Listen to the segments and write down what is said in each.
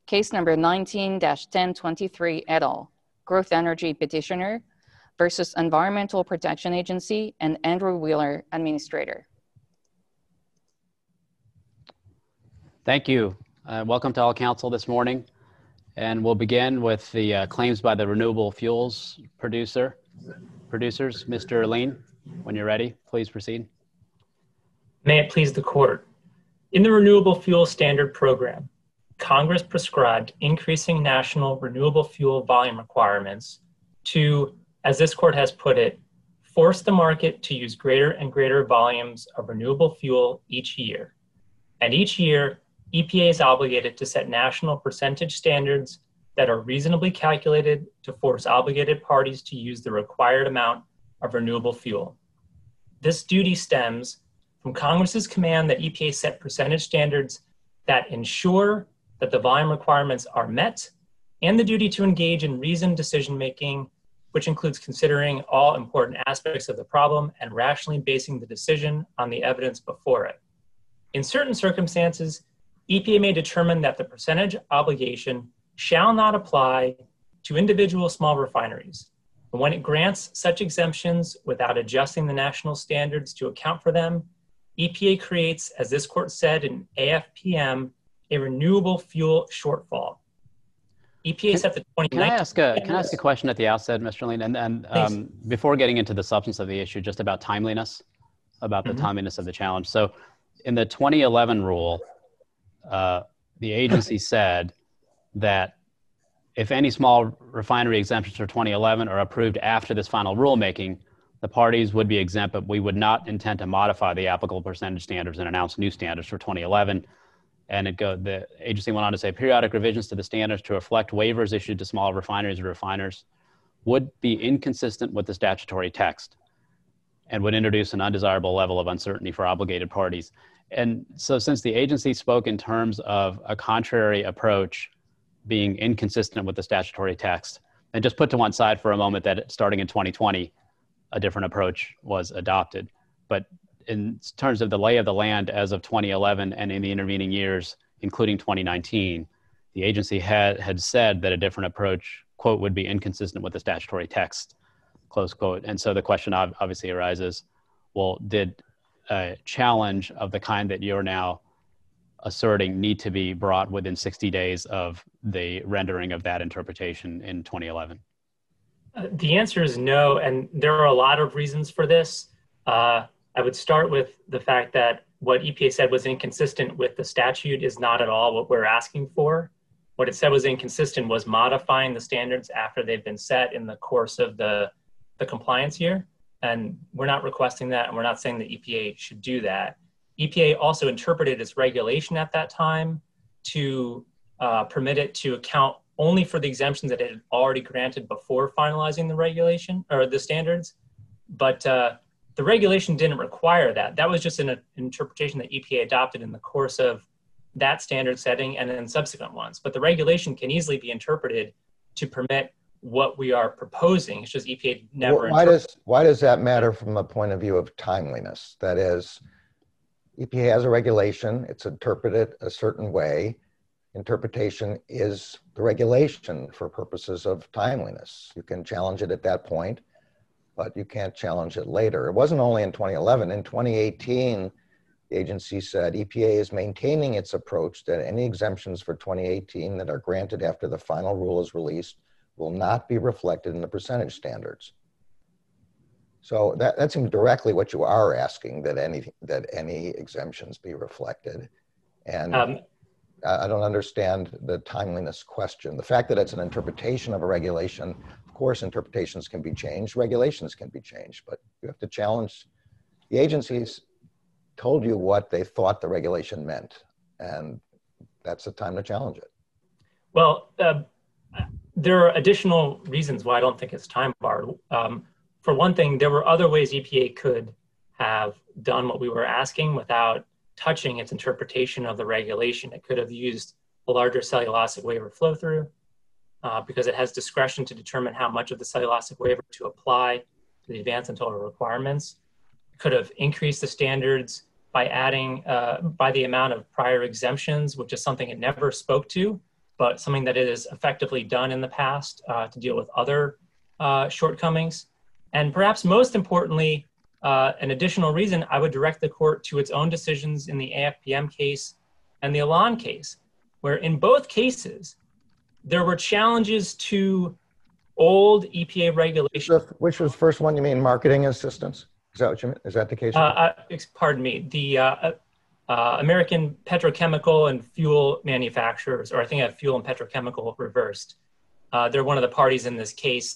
Case number 19-1023 et al., Growth Energy Petitioner versus Environmental Protection Agency and Andrew Wheeler, Administrator. Thank you. Welcome to all council this morning. And we'll begin with the claims by the renewable fuels producers. Mr. Lean, when you're ready, please proceed. May it please the court. In the Renewable Fuel Standard Program, Congress prescribed increasing national renewable fuel volume requirements to, as this court has put it, force the market to use greater and greater volumes of renewable fuel each year. And each year, EPA is obligated to set national percentage standards that are reasonably calculated to force obligated parties to use the required amount of renewable fuel. This duty stems from Congress's command that EPA set percentage standards that ensure that the volume requirements are met, and the duty to engage in reasoned decision-making, which includes considering all important aspects of the problem and rationally basing the decision on the evidence before it. In certain circumstances, EPA may determine that the percentage obligation shall not apply to individual small refineries. And when it grants such exemptions without adjusting the national standards to account for them, EPA creates, as this court said in AFPM, a renewable fuel shortfall. EPA set the 2019. Can I ask a question at the outset, Mr. Lean? And before getting into the substance of the issue, just about timeliness, about the timeliness of the challenge. So in the 2011 rule, the agency said that if any small refinery exemptions for 2011 are approved after this final rulemaking, the parties would be exempt, but we would not intend to modify the applicable percentage standards and announce new standards for 2011. And the agency went on to say periodic revisions to the standards to reflect waivers issued to small refineries or refiners would be inconsistent with the statutory text and would introduce an undesirable level of uncertainty for obligated parties. And so since the agency spoke in terms of a contrary approach being inconsistent with the statutory text, and just put to one side for a moment that starting in 2020, a different approach was adopted. But in terms of the lay of the land as of 2011 and in the intervening years, including 2019, the agency had said that a different approach, quote, would be inconsistent with the statutory text, close quote. And so the question obviously arises, well, did a challenge of the kind that you're now asserting need to be brought within 60 days of the rendering of that interpretation in 2011? The answer is no, and there are a lot of reasons for this. I would start with the fact that what EPA said was inconsistent with the statute is not at all what we're asking for. What it said was inconsistent was modifying the standards after they've been set in the course of the compliance year. And we're not requesting that, and we're not saying that EPA should do that. EPA also interpreted its regulation at that time to permit it to account only for the exemptions that it had already granted before finalizing the regulation or the standards. But the regulation didn't require that. That was just an interpretation that EPA adopted in the course of that standard setting and then subsequent ones. But the regulation can easily be interpreted to permit what we are proposing. It's just EPA never. Why does that matter from the point of view of timeliness? That is, EPA has a regulation, it's interpreted a certain way. Interpretation is the regulation for purposes of timeliness. You can challenge it at that point, but you can't challenge it later. It wasn't only in 2011. In 2018, the agency said EPA is maintaining its approach that any exemptions for 2018 that are granted after the final rule is released will not be reflected in the percentage standards. So that seems directly what you are asking, that any exemptions be reflected. And I don't understand the timeliness question. The fact that it's an interpretation of a regulation, of course, interpretations can be changed, regulations can be changed, but you have to challenge. The agencies told you what they thought the regulation meant, and that's the time to challenge it. Well, there are additional reasons why I don't think it's time barred. For one thing, there were other ways EPA could have done what we were asking without touching its interpretation of the regulation. It could have used a larger cellulosic waiver flow through because it has discretion to determine how much of the cellulosic waiver to apply to the advanced and total requirements. It could have increased the standards by adding by the amount of prior exemptions, which is something it never spoke to. but something that is effectively done in the past to deal with other shortcomings. And perhaps most importantly, an additional reason, I would direct the court to its own decisions in the AFPM case and the Elan case, where in both cases, there were challenges to old EPA regulations. Which was the first one? You mean marketing assistance? Is that what you mean? Is that the case? Pardon me. The American Petrochemical and Fuel Manufacturers, or I think I have Fuel and Petrochemical reversed. They're one of the parties in this case.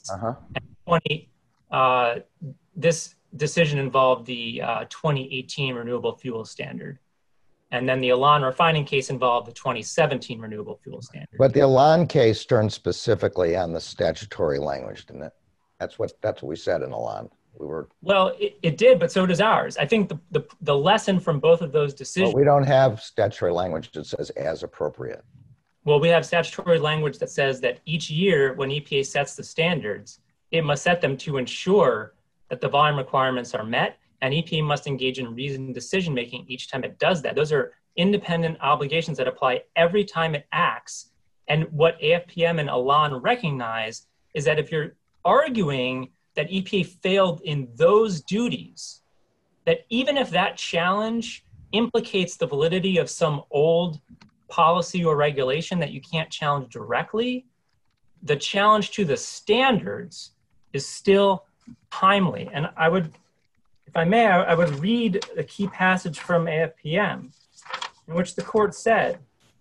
This decision involved the 2018 Renewable Fuel Standard. And then the Elan refining case involved the 2017 Renewable Fuel Standard. But the Elan case turned specifically on the statutory language, didn't it? That's what we said in Elan. Well, it did, but so does ours. I think the lesson from both of those decisions. Well, we don't have statutory language that says as appropriate. Well, we have statutory language that says that each year when EPA sets the standards, it must set them to ensure that the volume requirements are met, and EPA must engage in reasoned decision-making each time it does that. Those are independent obligations that apply every time it acts. And what AFPM and Elan recognize is that if you're arguing that EPA failed in those duties, that even if that challenge implicates the validity of some old policy or regulation that you can't challenge directly, the challenge to the standards is still timely. And I would, if I may, I would read a key passage from AFPM in which the court said,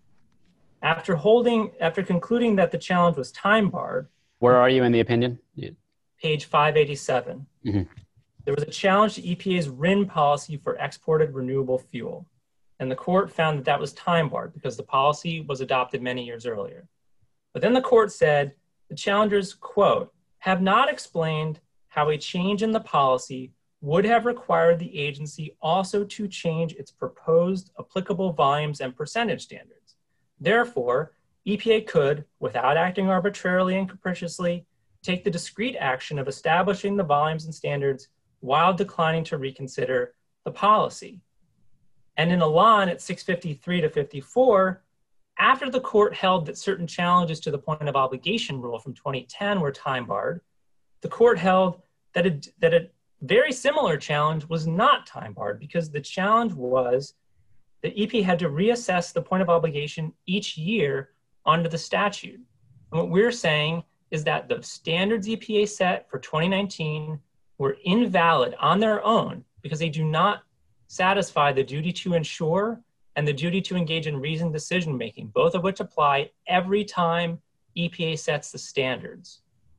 after concluding that the challenge was time barred. Where are you in the opinion? Page 587. Mm-hmm. There was a challenge to EPA's RIN policy for exported renewable fuel. And the court found that that was time barred because the policy was adopted many years earlier. But then the court said, the challengers, quote, have not explained how a change in the policy would have required the agency also to change its proposed applicable volumes and percentage standards. Therefore, EPA could, without acting arbitrarily and capriciously, take the discrete action of establishing the volumes and standards while declining to reconsider the policy. And in Elan at 653 to 54, after the court held that certain challenges to the point of obligation rule from 2010 were time barred, the court held that a very similar challenge was not time barred because the challenge was that EPA had to reassess the point of obligation each year under the statute. And what we're saying is that the standards EPA set for 2019 were invalid on their own because they do not satisfy the duty to ensure and the duty to engage in reasoned decision-making, both of which apply every time EPA sets the standards.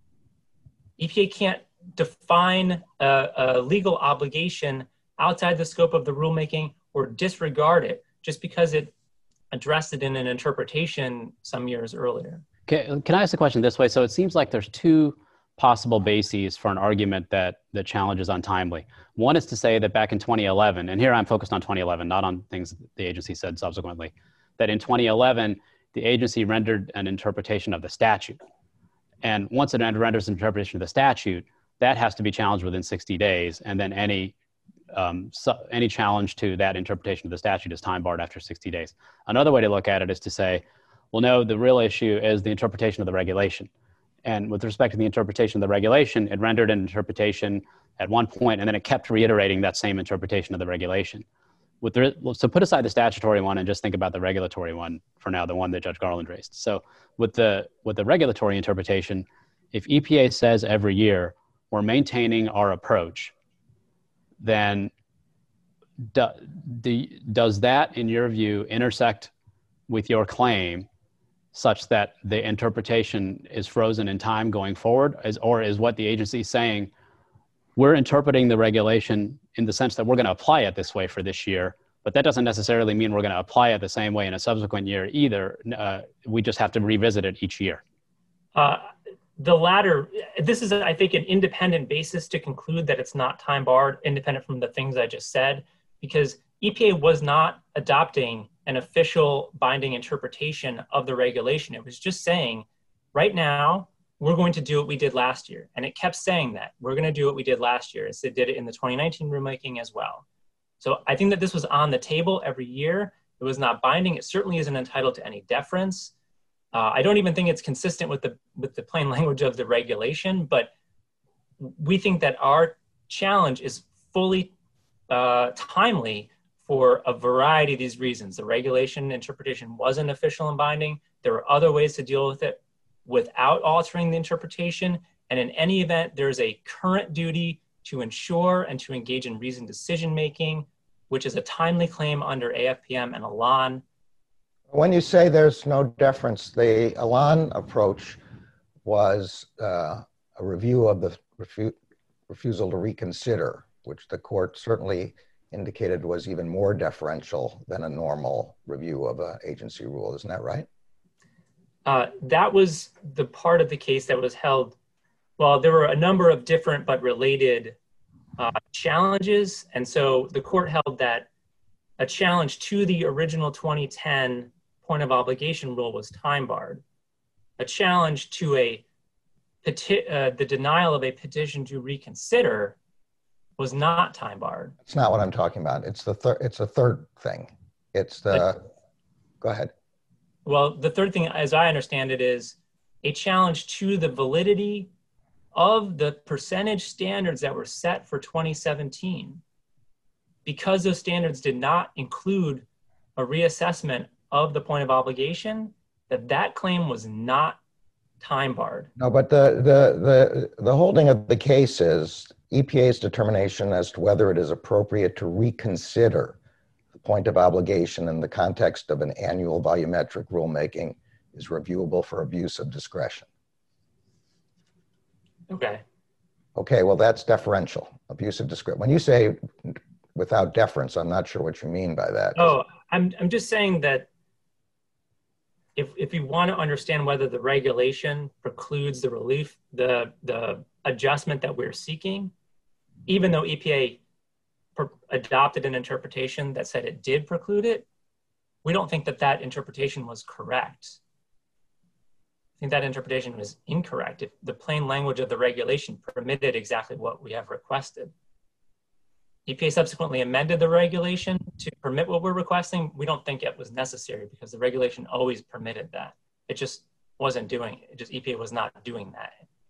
EPA can't define a legal obligation outside the scope of the rulemaking or disregard it just because it addressed it in an interpretation some years earlier. Can I ask a question this way? So it seems like there's two possible bases for an argument that the challenge is untimely. One is to say that back in 2011, and here I'm focused on 2011, not on things the agency said subsequently, that in 2011, the agency rendered an interpretation of the statute. And once it renders an interpretation of the statute, that has to be challenged within 60 days. And then any challenge to that interpretation of the statute is time barred after 60 days. Another way to look at it is to say, well, no, the real issue is the interpretation of the regulation. And with respect to the interpretation of the regulation, it rendered an interpretation at one point, and then it kept reiterating that same interpretation of the regulation. So put aside the statutory one and just think about the regulatory one for now, the one that Judge Garland raised. So with the regulatory interpretation, if EPA says every year, we're maintaining our approach, then does that, in your view, intersect with your claim such that the interpretation is frozen in time going forward? Or is what the agency is saying, we're interpreting the regulation in the sense that we're going to apply it this way for this year, but that doesn't necessarily mean we're going to apply it the same way in a subsequent year either. We just have to revisit it each year. The latter, this is, I think, an independent basis to conclude that it's not time barred, independent from the things I just said, because EPA was not adopting an official binding interpretation of the regulation. It was just saying, right now, we're going to do what we did last year. And it kept saying that. We're going to do what we did last year. It did it in the 2019 rulemaking as well. So I think that this was on the table every year. It was not binding. It certainly isn't entitled to any deference. I don't even think it's consistent with the plain language of the regulation, but we think that our challenge is fully timely for a variety of these reasons. The regulation interpretation wasn't official and binding. There were other ways to deal with it without altering the interpretation. And in any event, there is a current duty to ensure and to engage in reasoned decision-making, which is a timely claim under AFPM and Elan. When you say there's no deference, the Elan approach was a review of the refusal to reconsider, which the court certainly indicated was even more deferential than a normal review of an agency rule. Isn't that right? That was the part of the case that was held. Well, there were a number of different but related challenges. And so the court held that a challenge to the original 2010 point of obligation rule was time barred. A challenge to the denial of a petition to reconsider was not time barred. That's not what I'm talking about. It's it's a third thing. Go ahead. Well, the third thing, as I understand it, is a challenge to the validity of the percentage standards that were set for 2017. Because those standards did not include a reassessment of the point of obligation, that claim was not time barred. No, but the holding of the case is EPA's determination as to whether it is appropriate to reconsider the point of obligation in the context of an annual volumetric rulemaking is reviewable for abuse of discretion. Okay. Okay, well, that's deferential, abuse of discretion. When you say without deference, I'm not sure what you mean by that. Oh, I'm just saying that if you want to understand whether the regulation precludes the relief, the adjustment that we're seeking, even though EPA adopted an interpretation that said it did preclude it, we don't think that interpretation was correct. I think that interpretation was incorrect. If the plain language of the regulation permitted exactly what we have requested. EPA subsequently amended the regulation to permit what we're requesting. We don't think it was necessary because the regulation always permitted that. It just wasn't doing it. EPA was not doing that.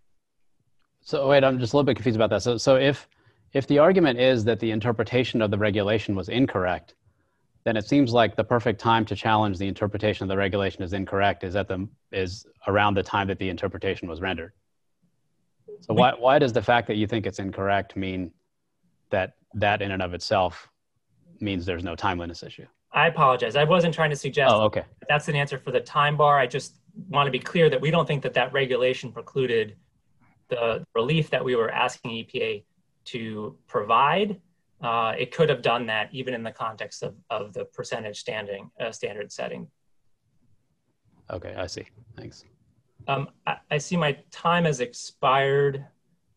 So wait, I'm just a little bit confused about that. So if the argument is that the interpretation of the regulation was incorrect, then it seems like the perfect time to challenge the interpretation of the regulation is incorrect is around the time that the interpretation was rendered. So why does the fact that you think it's incorrect mean that in and of itself means there's no timeliness issue? I apologize. I wasn't trying to suggest that's an answer for the time bar. I just want to be clear that we don't think that regulation precluded the relief that we were asking EPA to provide. It could have done that even in the context of the percentage standard setting. Okay, I see. Thanks. I see my time has expired.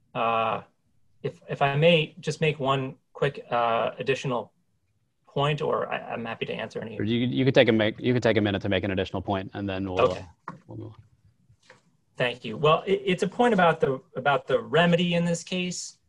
If I may just make one quick additional point, or I'm happy to answer any. You could take a minute to make an additional point, and then we'll move on. Thank you. Well, it's a point about the remedy in this case.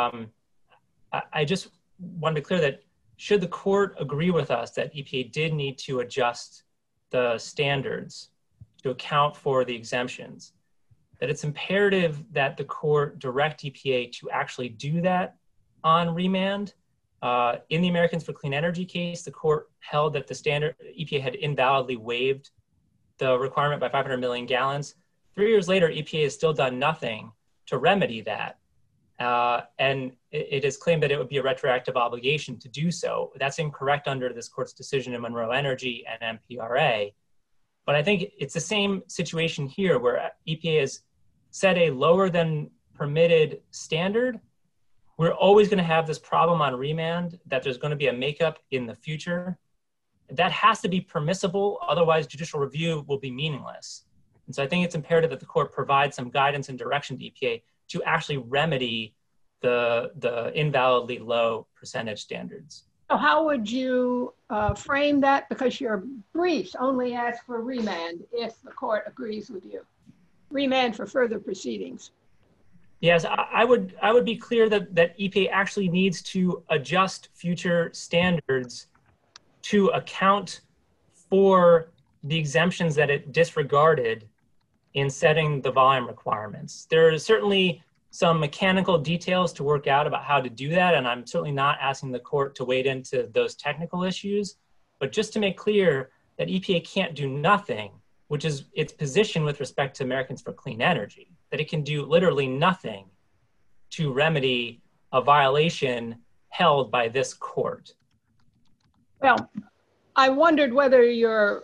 I just want to be clear that should the court agree with us that EPA did need to adjust the standards to account for the exemptions, that it's imperative that the court direct EPA to actually do that on remand. In the Americans for Clean Energy case, the court held that EPA had invalidly waived the requirement by 500 million gallons. 3 years later, EPA has still done nothing to remedy that. And it is claimed that it would be a retroactive obligation to do so. That's incorrect under this court's decision in Monroe Energy and MPRA. But I think it's the same situation here where EPA has set a lower than permitted standard. We're always going to have this problem on remand that there's going to be a makeup in the future. That has to be permissible, otherwise judicial review will be meaningless. And so I think it's imperative that the court provide some guidance and direction to EPA to actually remedy the invalidly low percentage standards. So how would you frame that? Because your briefs only ask for remand if the court agrees with you. Remand for further proceedings. Yes, I would be clear that EPA actually needs to adjust future standards to account for the exemptions that it disregarded in setting the volume requirements. There are certainly some mechanical details to work out about how to do that, and I'm certainly not asking the court to wade into those technical issues, but just to make clear that EPA can't do nothing, which is its position with respect to Americans for Clean Energy, that it can do literally nothing to remedy a violation held by this court. Well, I wondered whether your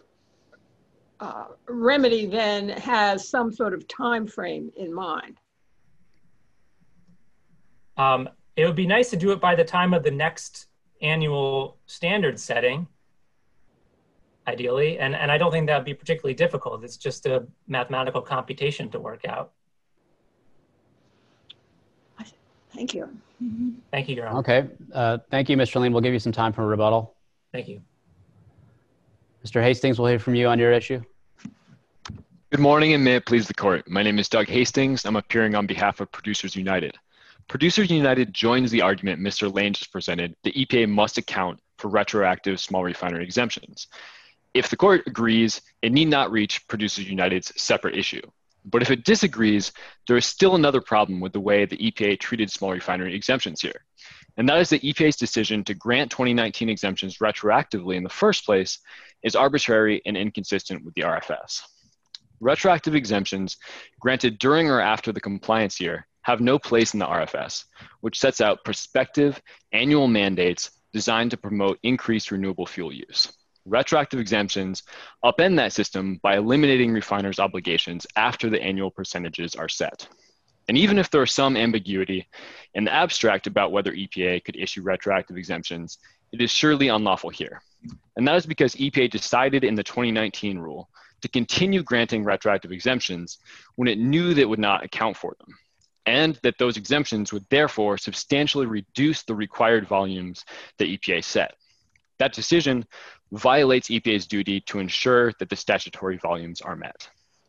remedy then has some sort of time frame in mind. It would be nice to do it by the time of the next annual standard setting, ideally, and I don't think that would be particularly difficult. It's just a mathematical computation to work out. Thank you. Thank you, Your Honor. Okay, thank you, Mr. Lean. We'll give you some time for a rebuttal. Thank you. Mr. Hastings, we'll hear from you on your issue. Good morning, and may it please the court. My name is Doug Hastings. I'm appearing on behalf of Producers United. Producers United joins the argument Mr. Lane just presented. The EPA must account for retroactive small refinery exemptions. If the court agrees, it need not reach Producers United's separate issue. But if it disagrees, there is still another problem with the way the EPA treated small refinery exemptions here. And that is that EPA's decision to grant 2019 exemptions retroactively in the first place is arbitrary and inconsistent with the RFS. Retroactive exemptions granted during or after the compliance year have no place in the RFS, which sets out prospective annual mandates designed to promote increased renewable fuel use. Retroactive exemptions upend that system by eliminating refiners' obligations after the annual percentages are set. And even if there is some ambiguity in the abstract about whether EPA could issue retroactive exemptions, it is surely unlawful here. And that is because EPA decided in the 2019 rule to continue granting retroactive exemptions when it knew that it would not account for them, and that those exemptions would therefore substantially reduce the required volumes that EPA set. That decision violates EPA's duty to ensure that the statutory volumes are met.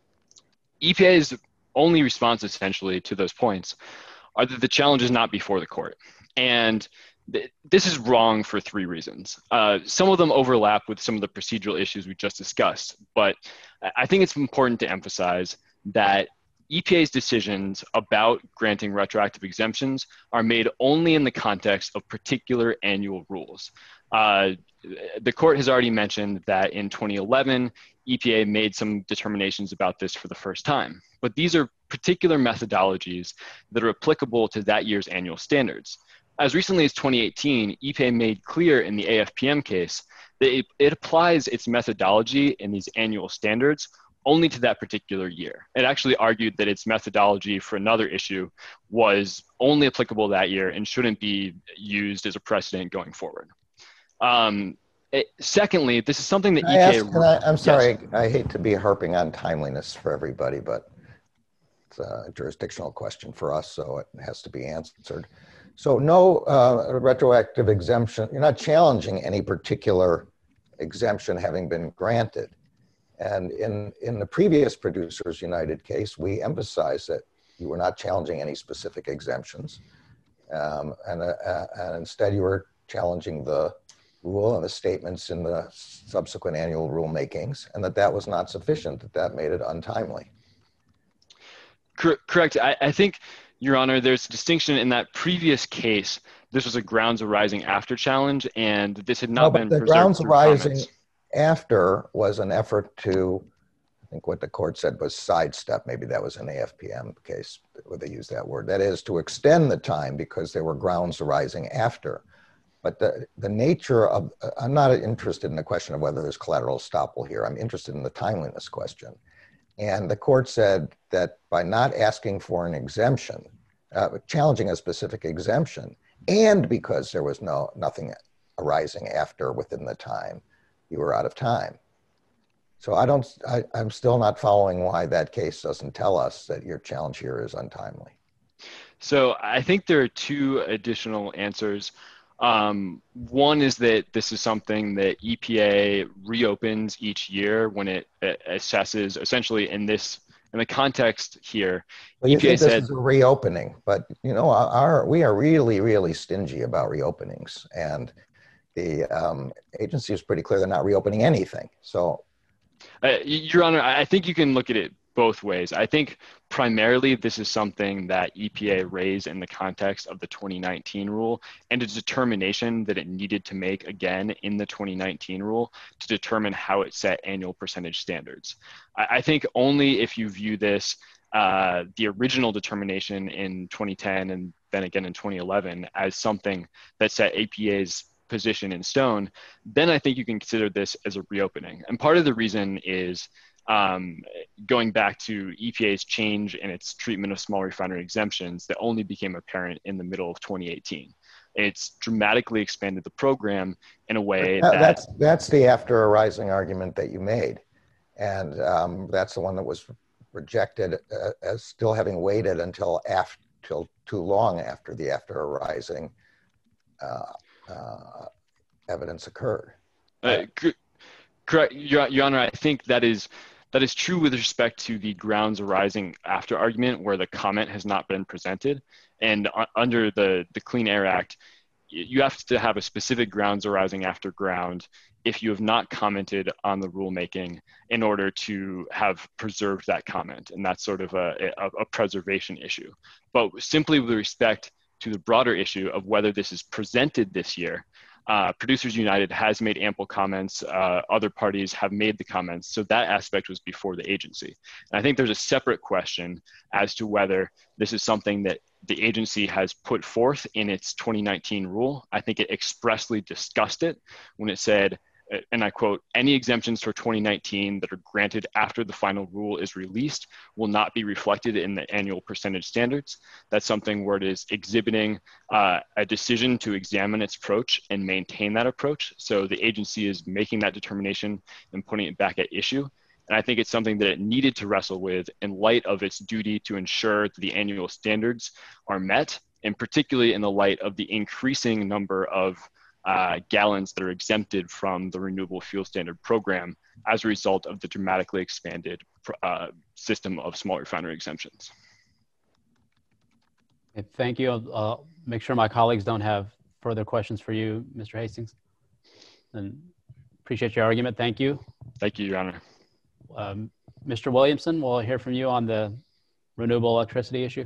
EPA's only response essentially to those points are that the challenge is not before the court. And this is wrong for three reasons. Some of them overlap with some of the procedural issues we just discussed, but I think it's important to emphasize that EPA's decisions about granting retroactive exemptions are made only in the context of particular annual rules. The court has already mentioned that in 2011, EPA made some determinations about this for the first time, but these are particular methodologies that are applicable to that year's annual standards. As recently as 2018, EPA made clear in the AFPM case that it applies its methodology in these annual standards only to that particular year. It actually argued that its methodology for another issue was only applicable that year and shouldn't be used as a precedent going forward. Secondly, this is something that EPA... I'm sorry, yes. I hate to be harping on timeliness for everybody, but it's a jurisdictional question for us, so it has to be answered. So no retroactive exemption, you're not challenging any particular exemption having been granted. And in the previous Producers United case, we emphasized that you were not challenging any specific exemptions. And instead you were challenging the rule and the statements in the subsequent annual rulemakings, and that was not sufficient, that made it untimely. Correct. I think, Your Honor, there's a distinction in that previous case. This was a grounds arising after challenge, and this had not been preserved. The grounds arising comments. After was an effort to, I think what the court said was sidestep. Maybe that was an AFPM case where they used that word. That is to extend the time because there were grounds arising after. But the nature of, I'm not interested in the question of whether there's collateral estoppel here. I'm interested in the timeliness question. And the court said that by not asking for an exemption, challenging a specific exemption, and because there was nothing arising after within the time, you were out of time. So I'm still not following why that case doesn't tell us that your challenge here is untimely. So I think there are two additional answers. One is that this is something that EPA reopens each year when it assesses, essentially in the context here. Well, you EPA think said, this is a reopening, but you know, we are really, really stingy about reopenings, and the agency is pretty clear they're not reopening anything. So Your Honor, I think you can look at it both ways. I think primarily this is something that EPA raised in the context of the 2019 rule and a determination that it needed to make again in the 2019 rule to determine how it set annual percentage standards. I think only if you view this, the original determination in 2010 and then again in 2011 as something that set EPA's position in stone, then I think you can consider this as a reopening. And part of the reason is going back to EPA's change in its treatment of small refinery exemptions that only became apparent in the middle of 2018. It's dramatically expanded the program in a way that's the after arising argument that you made. And that's the one that was rejected as still having waited until too long after the after arising evidence occurred. Correct, Your Honor. I think that is true with respect to the grounds arising after argument where the comment has not been presented. And under the Clean Air Act, you have to have a specific grounds arising after ground if you have not commented on the rulemaking in order to have preserved that comment. And that's sort of a preservation issue. But simply with respect to the broader issue of whether this is presented this year, Producers United has made ample comments. Other parties have made the comments. So that aspect was before the agency. And I think there's a separate question as to whether this is something that the agency has put forth in its 2019 rule. I think it expressly discussed it when it said, and I quote, "Any exemptions for 2019 that are granted after the final rule is released will not be reflected in the annual percentage standards." That's something where it is exhibiting a decision to examine its approach and maintain that approach. So the agency is making that determination and putting it back at issue. And I think it's something that it needed to wrestle with in light of its duty to ensure that the annual standards are met, and particularly in the light of the increasing number of gallons that are exempted from the Renewable Fuel Standard program as a result of the dramatically expanded system of small refinery exemptions. Okay, thank you. I'll make sure my colleagues don't have further questions for you, Mr. Hastings. And appreciate your argument. Thank you. Thank you, Your Honor. Mr. Williamson, we'll hear from you on the renewable electricity issue.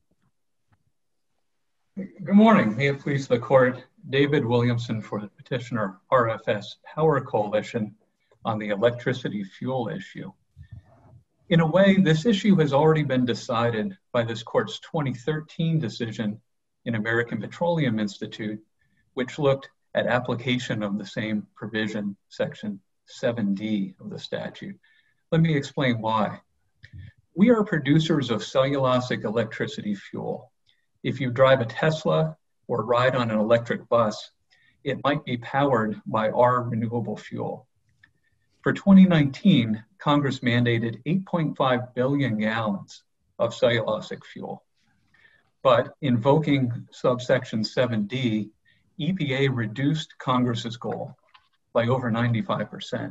Good morning. May it please the court. David Williamson for the petitioner RFS Power Coalition on the electricity fuel issue. In a way, this issue has already been decided by this court's 2013 decision in American Petroleum Institute, which looked at application of the same provision, section 7D of the statute. Let me explain why. We are producers of cellulosic electricity fuel. If you drive a Tesla or ride on an electric bus, it might be powered by our renewable fuel. For 2019, Congress mandated 8.5 billion gallons of cellulosic fuel. But invoking subsection 7D, EPA reduced Congress's goal by over 95%.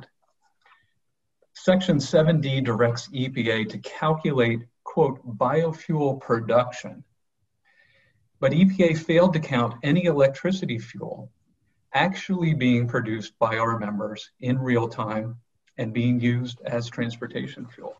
Section 7D directs EPA to calculate, quote, biofuel production. But EPA failed to count any electricity fuel actually being produced by our members in real time and being used as transportation fuel.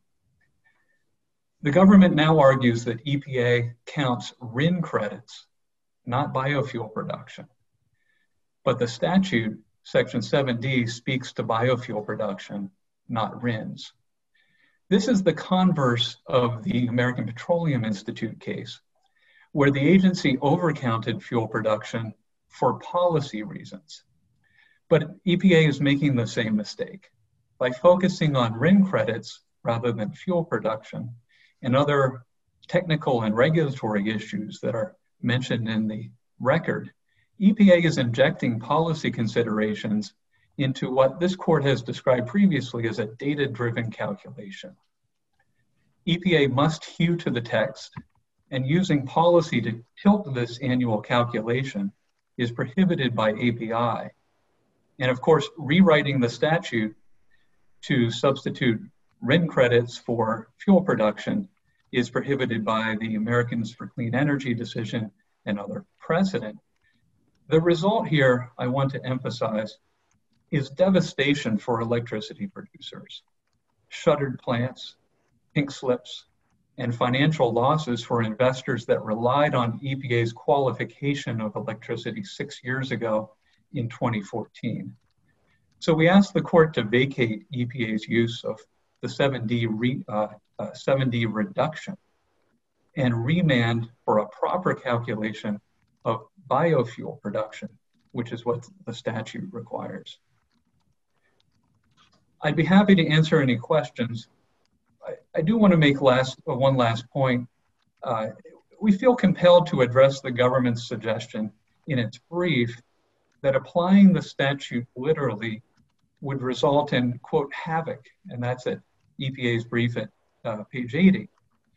The government now argues that EPA counts RIN credits, not biofuel production. But the statute, section 7D, speaks to biofuel production, not RINs. This is the converse of the American Petroleum Institute case, where the agency overcounted fuel production for policy reasons. But EPA is making the same mistake. By focusing on RIN credits rather than fuel production and other technical and regulatory issues that are mentioned in the record, EPA is injecting policy considerations into what this court has described previously as a data-driven calculation. EPA must hew to the text, and using policy to tilt this annual calculation is prohibited by API. And of course, rewriting the statute to substitute RIN credits for fuel production is prohibited by the Americans for Clean Energy decision and other precedent. The result here, I want to emphasize, is devastation for electricity producers. shuttered plants, pink slips, and financial losses for investors that relied on EPA's qualification of electricity 6 years ago in 2014. So we asked the court to vacate EPA's use of the 7D reduction and remand for a proper calculation of biofuel production, which is what the statute requires. I'd be happy to answer any questions. I do want to make one last point. We feel compelled to address the government's suggestion in its brief that applying the statute literally would result in, quote, havoc, and that's at EPA's brief at page 80.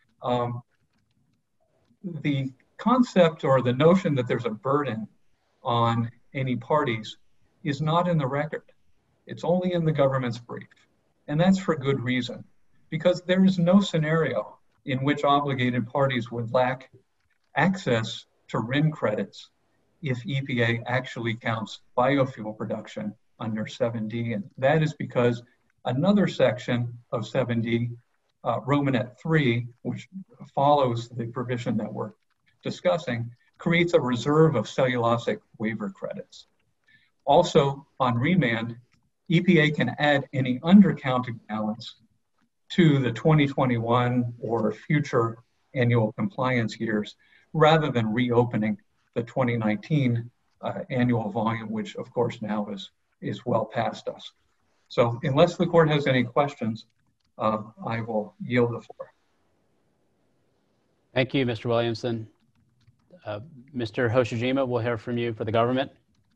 The concept or the notion that there's a burden on any parties is not in the record. It's only in the government's brief, and that's for good reason, because there is no scenario in which obligated parties would lack access to RIN credits if EPA actually counts biofuel production under 7D. And that is because another section of 7D, Romanet 3, which follows the provision that we're discussing, creates a reserve of cellulosic waiver credits. Also, on remand, EPA can add any undercounted balance to the 2021 or future annual compliance years rather than reopening the 2019 annual volume, which of course now is well past us. So unless the court has any questions, I will yield the floor. Thank you, Mr. Williamson. Mr. Hoshijima, we'll hear from you for the government.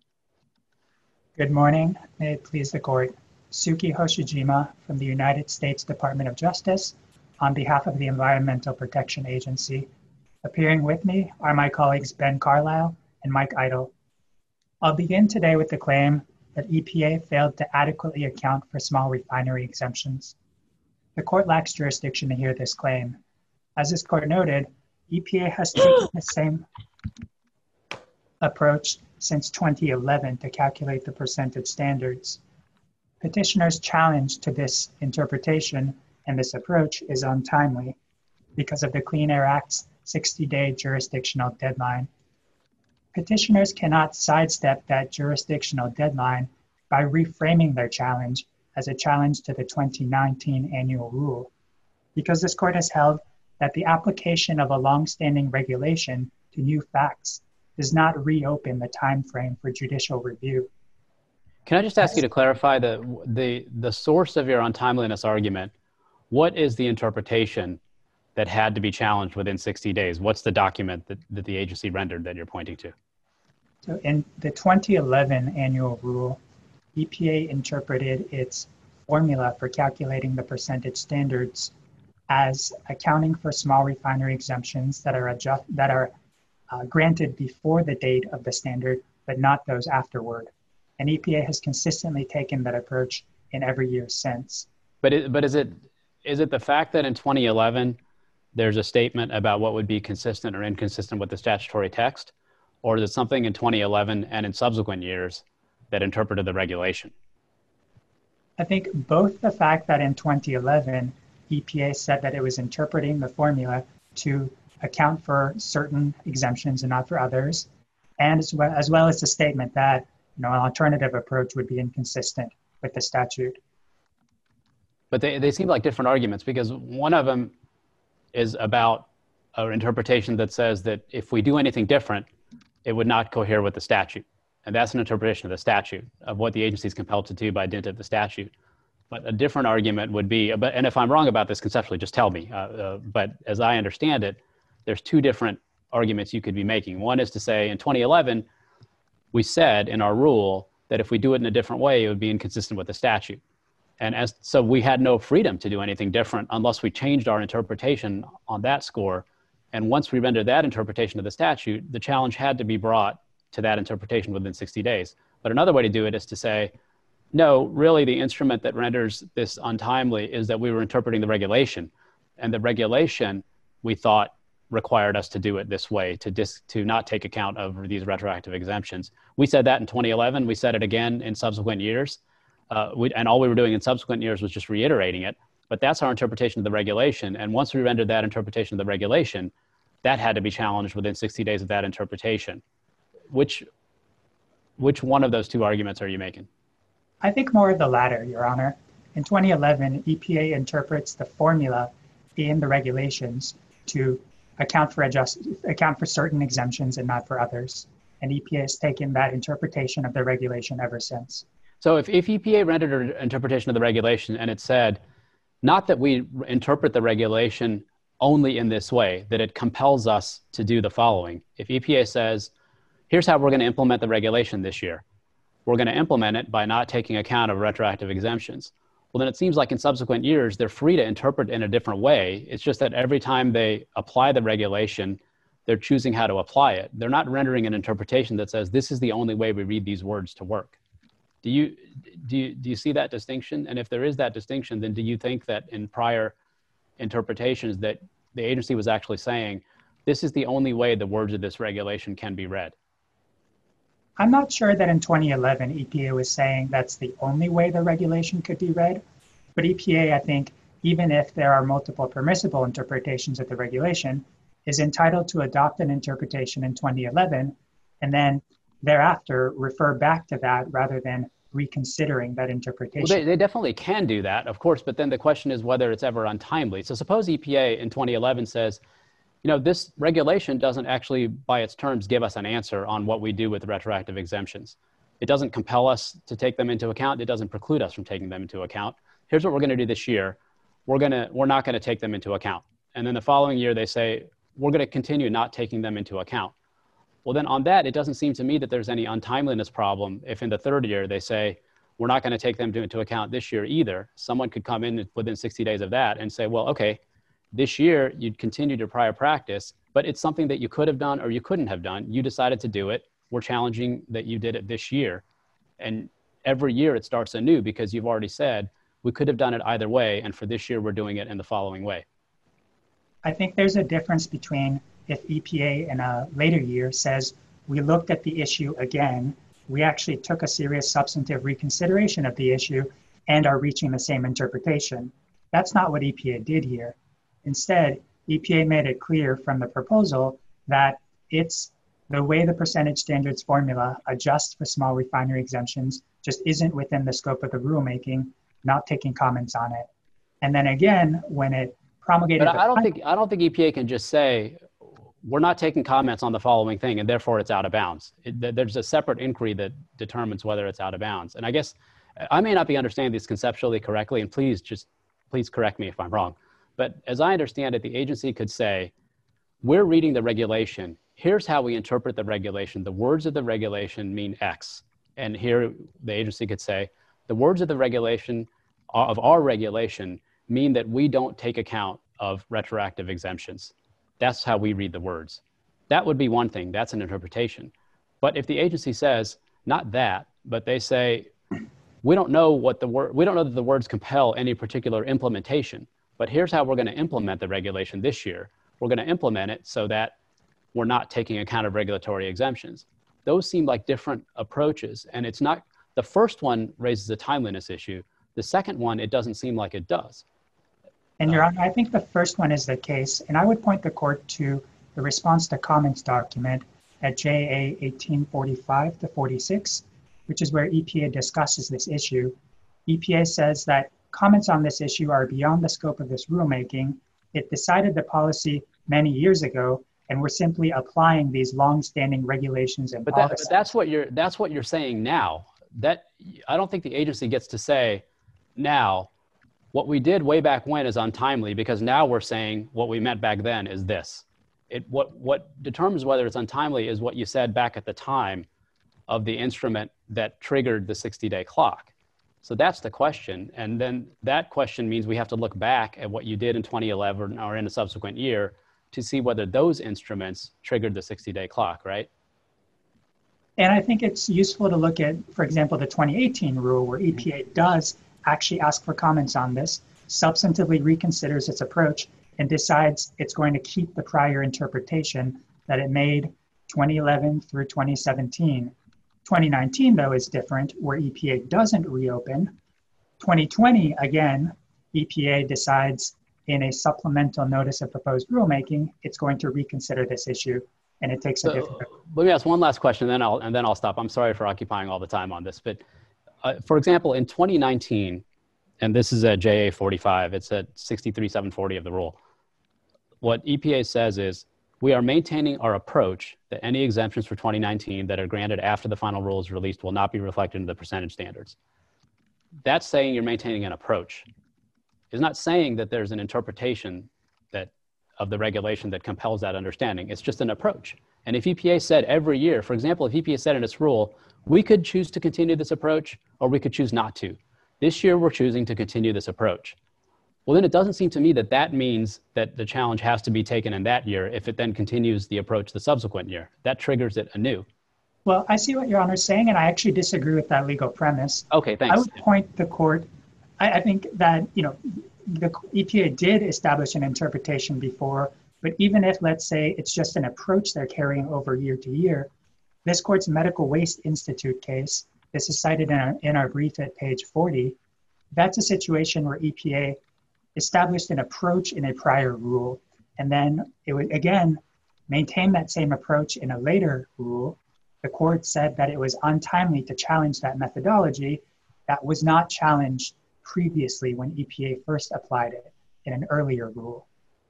Good morning. May it please the court. Suki Hoshijima from the United States Department of Justice on behalf of the Environmental Protection Agency. Appearing with me are my colleagues Ben Carlisle and Mike Idle. I'll begin today with the claim that EPA failed to adequately account for small refinery exemptions. The court lacks jurisdiction to hear this claim. As this court noted, EPA has taken the same approach since 2011 to calculate the percentage standards. Petitioners' challenge to this interpretation and this approach is untimely because of the Clean Air Act's 60-day jurisdictional deadline. Petitioners cannot sidestep that jurisdictional deadline by reframing their challenge as a challenge to the 2019 annual rule, because this court has held that the application of a long-standing regulation to new facts does not reopen the time frame for judicial review. Can I just ask you to clarify the source of your untimeliness argument? What is the interpretation that had to be challenged within 60 days? What's the document that the agency rendered that you're pointing to? So in the 2011 annual rule, EPA interpreted its formula for calculating the percentage standards as accounting for small refinery exemptions that are granted before the date of the standard, but not those afterward. And EPA has consistently taken that approach in every year since. But is it the fact that in 2011 there's a statement about what would be consistent or inconsistent with the statutory text, or is it something in 2011 and in subsequent years that interpreted the regulation? I think both the fact that in 2011 EPA said that it was interpreting the formula to account for certain exemptions and not for others, and as well as the statement that an alternative approach would be inconsistent with the statute. But they seem like different arguments, because one of them is about an interpretation that says that if we do anything different, it would not cohere with the statute. And that's an interpretation of the statute, of what the agency is compelled to do by dint of the statute. But a different argument would be, and if I'm wrong about this conceptually, just tell me. But as I understand it, there's two different arguments you could be making. One is to say in 2011, we said in our rule that if we do it in a different way, it would be inconsistent with the statute. And so we had no freedom to do anything different unless we changed our interpretation on that score. And once we rendered that interpretation of the statute, the challenge had to be brought to that interpretation within 60 days. But another way to do it is to say, no, really the instrument that renders this untimely is that we were interpreting the regulation. And the regulation, we thought, required us to do it this way, to not take account of these retroactive exemptions. We said that in 2011. We said it again in subsequent years. And all we were doing in subsequent years was just reiterating it. but that's our interpretation of the regulation. And once we rendered that interpretation of the regulation, that had to be challenged within 60 days of that interpretation. Which one of those two arguments are you making? I think more of the latter, Your Honor. In 2011, EPA interprets the formula in the regulations to account for certain exemptions and not for others. And EPA has taken that interpretation of the regulation ever since. So if EPA rendered an interpretation of the regulation and it said, not that we interpret the regulation only in this way, that it compels us to do the following. If EPA says, here's how we're going to implement the regulation this year. We're going to implement it by not taking account of retroactive exemptions. Well, then it seems like in subsequent years, they're free to interpret in a different way. It's just that every time they apply the regulation, they're choosing how to apply it. They're not rendering an interpretation that says, this is the only way we read these words to work. Do you see that distinction? And if there is that distinction, then do you think that in prior interpretations that the agency was actually saying, this is the only way the words of this regulation can be read? I'm not sure that in 2011, EPA was saying that's the only way the regulation could be read. But EPA, I think, even if there are multiple permissible interpretations of the regulation, is entitled to adopt an interpretation in 2011 and then thereafter refer back to that rather than reconsidering that interpretation. Well, they definitely can do that, of course, but then the question is whether it's ever untimely. So suppose EPA in 2011 says, you know, this regulation doesn't actually, by its terms, give us an answer on what we do with retroactive exemptions. It doesn't compel us to take them into account. It doesn't preclude us from taking them into account. Here's what we're going to do this year. We're not going to take them into account. And then the following year, they say, we're going to continue not taking them into account. Well, then on that, it doesn't seem to me that there's any untimeliness problem if in the third year they say, we're not going to take them into account this year either. Someone could come in within 60 days of that and say, well, okay, this year you'd continue your prior practice, but it's something that you could have done or you couldn't have done. You decided to do it. We're challenging that you did it this year. And every year it starts anew because you've already said, we could have done it either way. And for this year, we're doing it in the following way. I think there's a difference between if EPA in a later year says, we looked at the issue again, we actually took a serious substantive reconsideration of the issue and are reaching the same interpretation. That's not what EPA did here. Instead, EPA made it clear from the proposal that it's the way the percentage standards formula adjusts for small refinery exemptions just isn't within the scope of the rulemaking, not taking comments on it. And then again, when it promulgated— But I don't think EPA can just say, we're not taking comments on the following thing, and therefore it's out of bounds. There's a separate inquiry that determines whether it's out of bounds. And I guess I may not be understanding this conceptually correctly, and please correct me if I'm wrong. But as I understand it, the agency could say, we're reading the regulation. Here's how we interpret the regulation. The words of the regulation mean X. And here the agency could say, the words of the regulation, of our regulation, mean that we don't take account of retroactive exemptions. That's how we read the words. That would be one thing. That's an interpretation. But if the agency says, not that, but they say, we don't know that the words compel any particular implementation, but here's how we're going to implement the regulation this year. We're going to implement it so that we're not taking account of regulatory exemptions. Those seem like different approaches. And it's not, the first one raises a timeliness issue. The second one, it doesn't seem like it does. And Your Honor, I think the first one is the case. And I would point the court to the response to comments document at JA 1845 to 46, which is where EPA discusses this issue. EPA says that comments on this issue are beyond the scope of this rulemaking. It decided the policy many years ago, and we're simply applying these long-standing regulations and policies. But that's what you're saying now. That I don't think the agency gets to say now, what we did way back when is untimely because now we're saying what we meant back then is this. What determines whether it's untimely is what you said back at the time of the instrument that triggered the 60-day clock. So that's the question. And then that question means we have to look back at what you did in 2011 or in a subsequent year to see whether those instruments triggered the 60-day clock, right? And I think it's useful to look at, for example, the 2018 rule where EPA does actually ask for comments on this, substantively reconsiders its approach, and decides it's going to keep the prior interpretation that it made 2011 through 2017. 2019, though, is different, where EPA doesn't reopen. 2020, again, EPA decides in a supplemental notice of proposed rulemaking, it's going to reconsider this issue, and it takes a different. Let me ask one last question, and then I'll stop. I'm sorry for occupying all the time on this, but for example, in 2019, and this is at JA 45, it's at 63.740 of the rule. What EPA says is, we are maintaining our approach that any exemptions for 2019 that are granted after the final rule is released will not be reflected in the percentage standards. That's saying you're maintaining an approach. It's not saying that there's an interpretation of the regulation that compels that understanding. It's just an approach. And if EPA said every year, for example, if EPA said in its rule, we could choose to continue this approach or we could choose not to. This year, we're choosing to continue this approach. Well, then it doesn't seem to me that that means that the challenge has to be taken in that year if it then continues the approach the subsequent year. That triggers it anew. Well, I see what Your Honor is saying, and I actually disagree with that legal premise. Okay, thanks. I would point the court, I think that, the EPA did establish an interpretation before, but even if, let's say, it's just an approach they're carrying over year to year, this court's Medical Waste Institute case, this is cited in our brief at page 40, that's a situation where EPA established an approach in a prior rule, and then it would, again, maintain that same approach in a later rule. The court said that it was untimely to challenge that methodology that was not challenged previously when EPA first applied it in an earlier rule.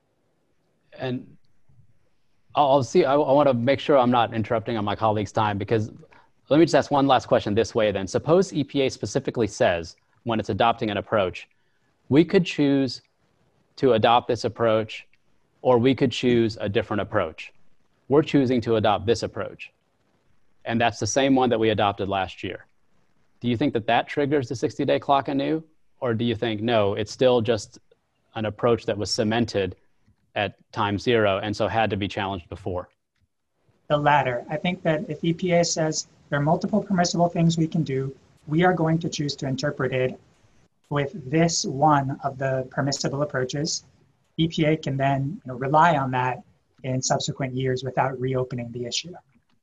And I'll see, I want to make sure I'm not interrupting on my colleague's time, because let me just ask one last question this way then. Suppose EPA specifically says, when it's adopting an approach, we could choose to adopt this approach, or we could choose a different approach. We're choosing to adopt this approach. And that's the same one that we adopted last year. Do you think that that triggers the 60-day clock anew? Or do you think, no, it's still just an approach that was cemented at time zero and so had to be challenged before? The latter. I think that if EPA says there are multiple permissible things we can do, we are going to choose to interpret it with this one of the permissible approaches. EPA can then rely on that in subsequent years without reopening the issue.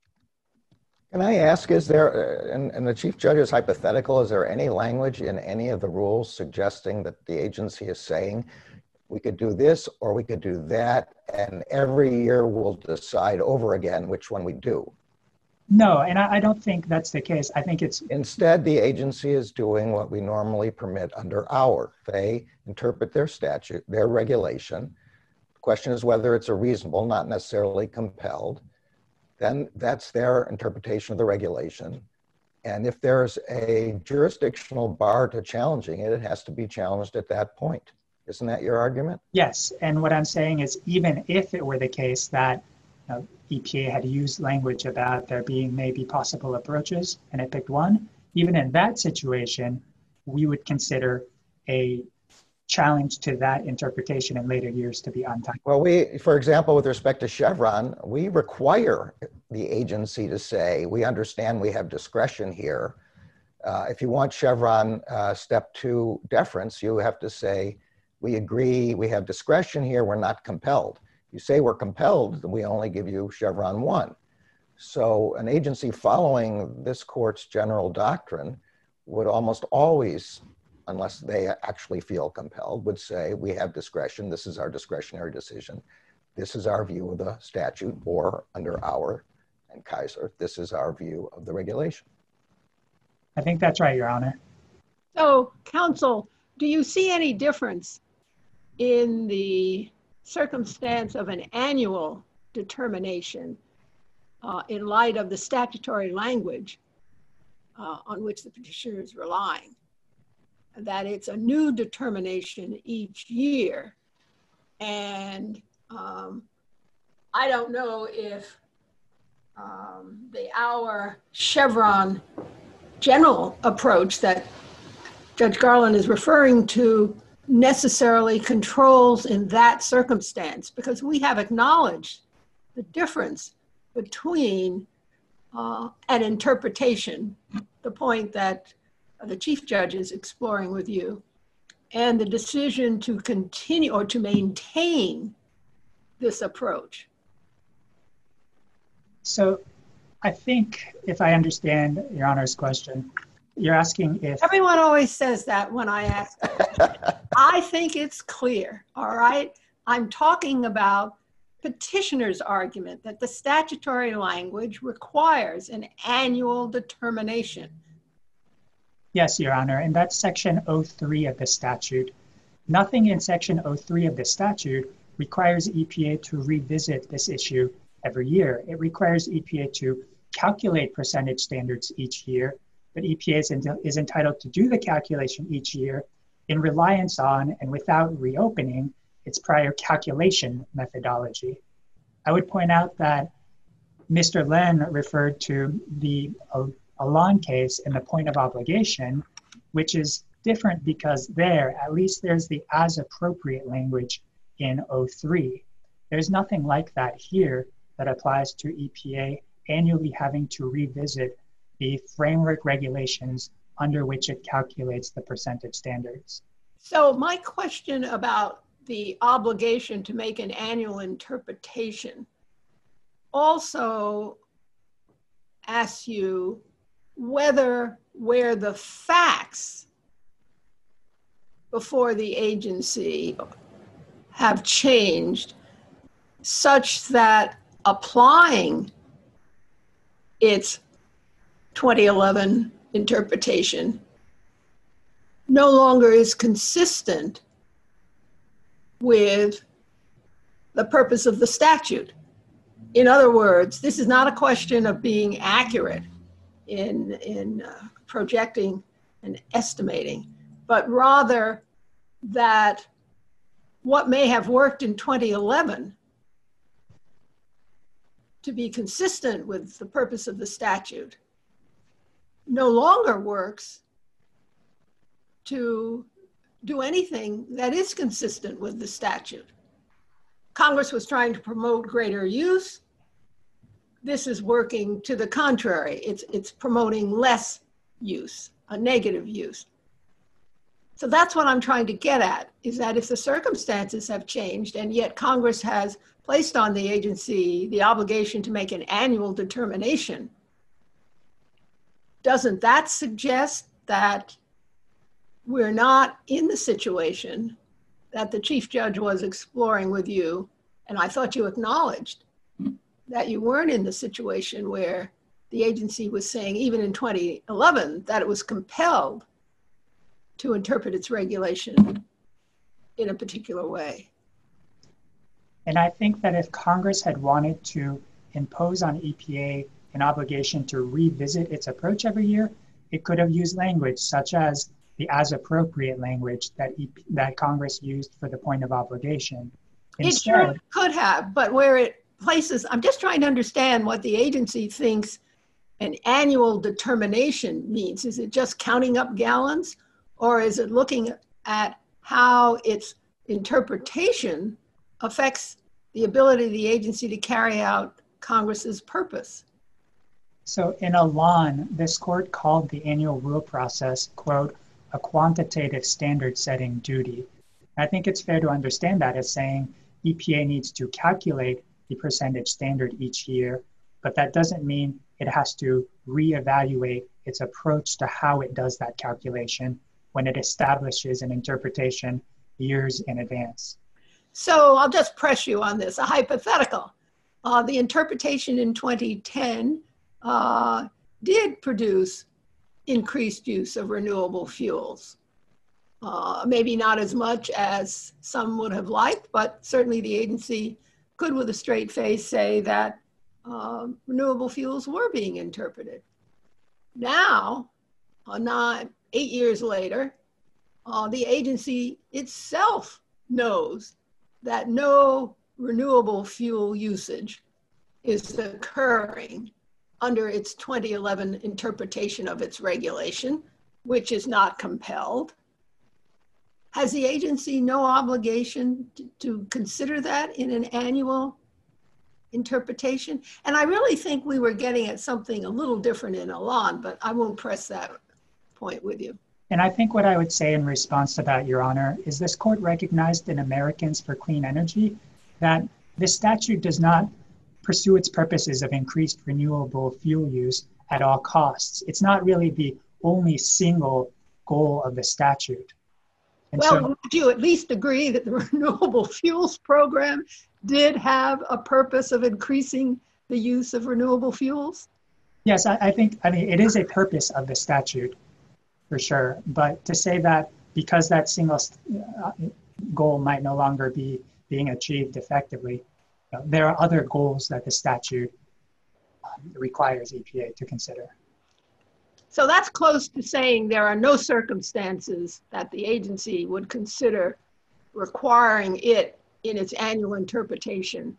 Can I ask, is there, in the Chief Judge's hypothetical, is there any language in any of the rules suggesting that the agency is saying we could do this or we could do that, and every year we'll decide over again which one we do? No, and I don't think that's the case. I think it's... Instead, the agency is doing what we normally permit under our. They interpret their statute, their regulation. The question is whether it's a reasonable, not necessarily compelled. Then that's their interpretation of the regulation. And if there's a jurisdictional bar to challenging it, it has to be challenged at that point. Isn't that your argument? Yes, and what I'm saying is even if it were the case that EPA had used language about there being maybe possible approaches and it picked one, even in that situation, we would consider a challenge to that interpretation in later years to be untimely. Well, for example, with respect to Chevron, we require the agency to say, we understand we have discretion here. If you want Chevron step 2 deference, you have to say, we agree, we have discretion here, we're not compelled. You say we're compelled, then we only give you Chevron 1. So an agency following this court's general doctrine would almost always, unless they actually feel compelled, would say, we have discretion, this is our discretionary decision, this is our view of the statute, or under our and Kaiser, this is our view of the regulation. I think that's right, Your Honor. So, counsel, do you see any difference in the circumstance of an annual determination in light of the statutory language on which the petitioner is relying? That it's a new determination each year. And I don't know if our Chevron general approach that Judge Garland is referring to necessarily controls in that circumstance, because we have acknowledged the difference between an interpretation, the point that the Chief Judge is exploring with you, and the decision to continue or to maintain this approach. So I think if I understand Your Honor's question, You're asking if... Everyone always says that when I ask. I think it's clear, all right? I'm talking about petitioner's argument that the statutory language requires an annual determination. Yes, Your Honor, and that's Section 03 of the statute. Nothing in Section 03 of the statute requires EPA to revisit this issue every year. It requires EPA to calculate percentage standards each year, but EPA is entitled to do the calculation each year in reliance on and without reopening its prior calculation methodology. I would point out that Mr. Len referred to the Alon case and the point of obligation, which is different because there, at least there's the as appropriate language in 03. There's nothing like that here that applies to EPA annually having to revisit the framework regulations under which it calculates the percentage standards. So my question about the obligation to make an annual interpretation also asks you whether where the facts before the agency have changed such that applying its 2011 interpretation no longer is consistent with the purpose of the statute. In other words, this is not a question of being accurate in projecting and estimating, but rather that what may have worked in 2011 to be consistent with the purpose of the statute no longer works to do anything that is consistent with the statute. Congress was trying to promote greater use. This is working to the contrary. It's promoting less use, a negative use. So that's what I'm trying to get at, is that if the circumstances have changed and yet Congress has placed on the agency the obligation to make an annual determination, doesn't that suggest that we're not in the situation that the Chief Judge was exploring with you, and I thought you acknowledged that you weren't in the situation where the agency was saying, even in 2011, that it was compelled to interpret its regulation in a particular way? And I think that if Congress had wanted to impose on EPA an obligation to revisit its approach every year, it could have used language such as the as appropriate language that Congress used for the point of obligation. Instead, it sure could have, but where it places, I'm just trying to understand what the agency thinks an annual determination means. Is it just counting up gallons, or is it looking at how its interpretation affects the ability of the agency to carry out Congress's purpose? So in Alon, this court called the annual rule process, quote, a quantitative standard setting duty. I think it's fair to understand that as saying EPA needs to calculate the percentage standard each year, but that doesn't mean it has to reevaluate its approach to how it does that calculation when it establishes an interpretation years in advance. So I'll just press you on this, a hypothetical. The interpretation in 2010 did produce increased use of renewable fuels. Maybe not as much as some would have liked, but certainly the agency could with a straight face say that renewable fuels were being interpreted. Now, 8 years later, the agency itself knows that no renewable fuel usage is occurring under its 2011 interpretation of its regulation, which is not compelled. Has the agency no obligation to consider that in an annual interpretation? And I really think we were getting at something a little different in Alon, but I won't press that point with you. And I think what I would say in response to that, Your Honor, is this court recognized in Americans for Clean Energy that this statute does not pursue its purposes of increased renewable fuel use at all costs. It's not really the only single goal of the statute. And well, would you at least agree that the Renewable Fuels Program did have a purpose of increasing the use of renewable fuels? Yes, I mean, it is a purpose of the statute, for sure. But to say that because that single goal might no longer be being achieved effectively, there are other goals that the statute requires EPA to consider. So that's close to saying there are no circumstances that the agency would consider requiring it in its annual interpretation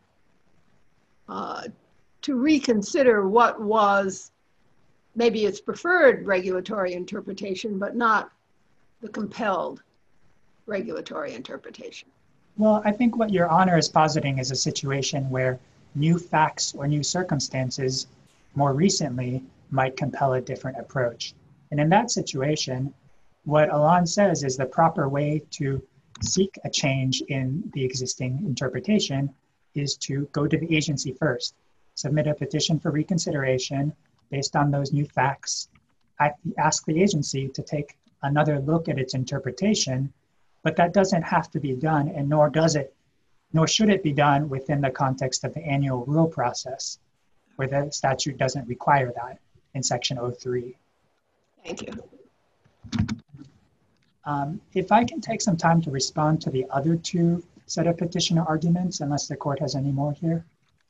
to reconsider what was maybe its preferred regulatory interpretation, but not the compelled regulatory interpretation. Well, I think what Your Honor is positing is a situation where new facts or new circumstances more recently might compel a different approach. And in that situation, what Alon says is the proper way to seek a change in the existing interpretation is to go to the agency first, submit a petition for reconsideration based on those new facts, ask the agency to take another look at its interpretation, but that doesn't have to be done, and nor should it be done within the context of the annual rule process, where the statute doesn't require that in Section 03. Thank you. If I can take some time to respond to the other two set of petitioner arguments, unless the court has any more here.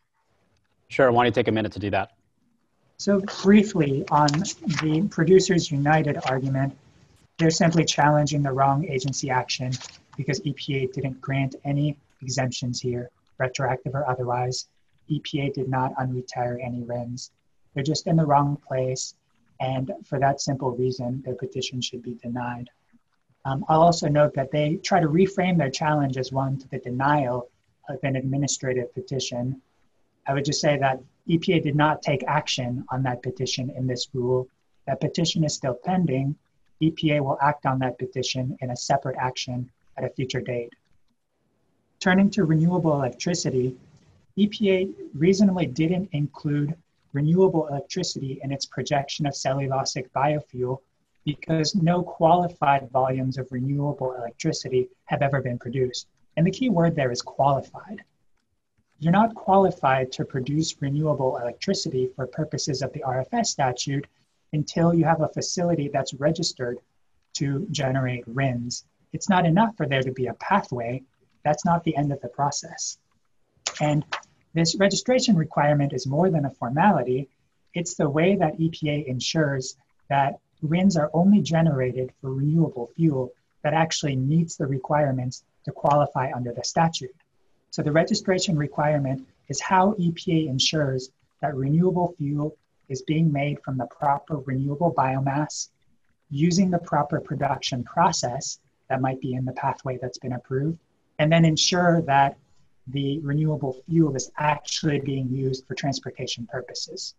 Sure, why don't you take a minute to do that? So briefly on the Producers United argument, they're simply challenging the wrong agency action because EPA didn't grant any exemptions here, retroactive or otherwise. EPA did not unretire any RINs. They're just in the wrong place, and for that simple reason, their petition should be denied. I'll also note that they try to reframe their challenge as one to the denial of an administrative petition. I would just say that EPA did not take action on that petition in this rule. That petition is still pending. EPA will act on that petition in a separate action at a future date. Turning to renewable electricity, EPA reasonably didn't include renewable electricity in its projection of cellulosic biofuel because no qualified volumes of renewable electricity have ever been produced. And the key word there is qualified. You're not qualified to produce renewable electricity for purposes of the RFS statute until you have a facility that's registered to generate RINs. It's not enough for there to be a pathway. That's not the end of the process. And this registration requirement is more than a formality. It's the way that EPA ensures that RINs are only generated for renewable fuel that actually meets the requirements to qualify under the statute. So the registration requirement is how EPA ensures that renewable fuel is being made from the proper renewable biomass, using the proper production process that might be in the pathway that's been approved, and then ensure that the renewable fuel is actually being used for transportation purposes.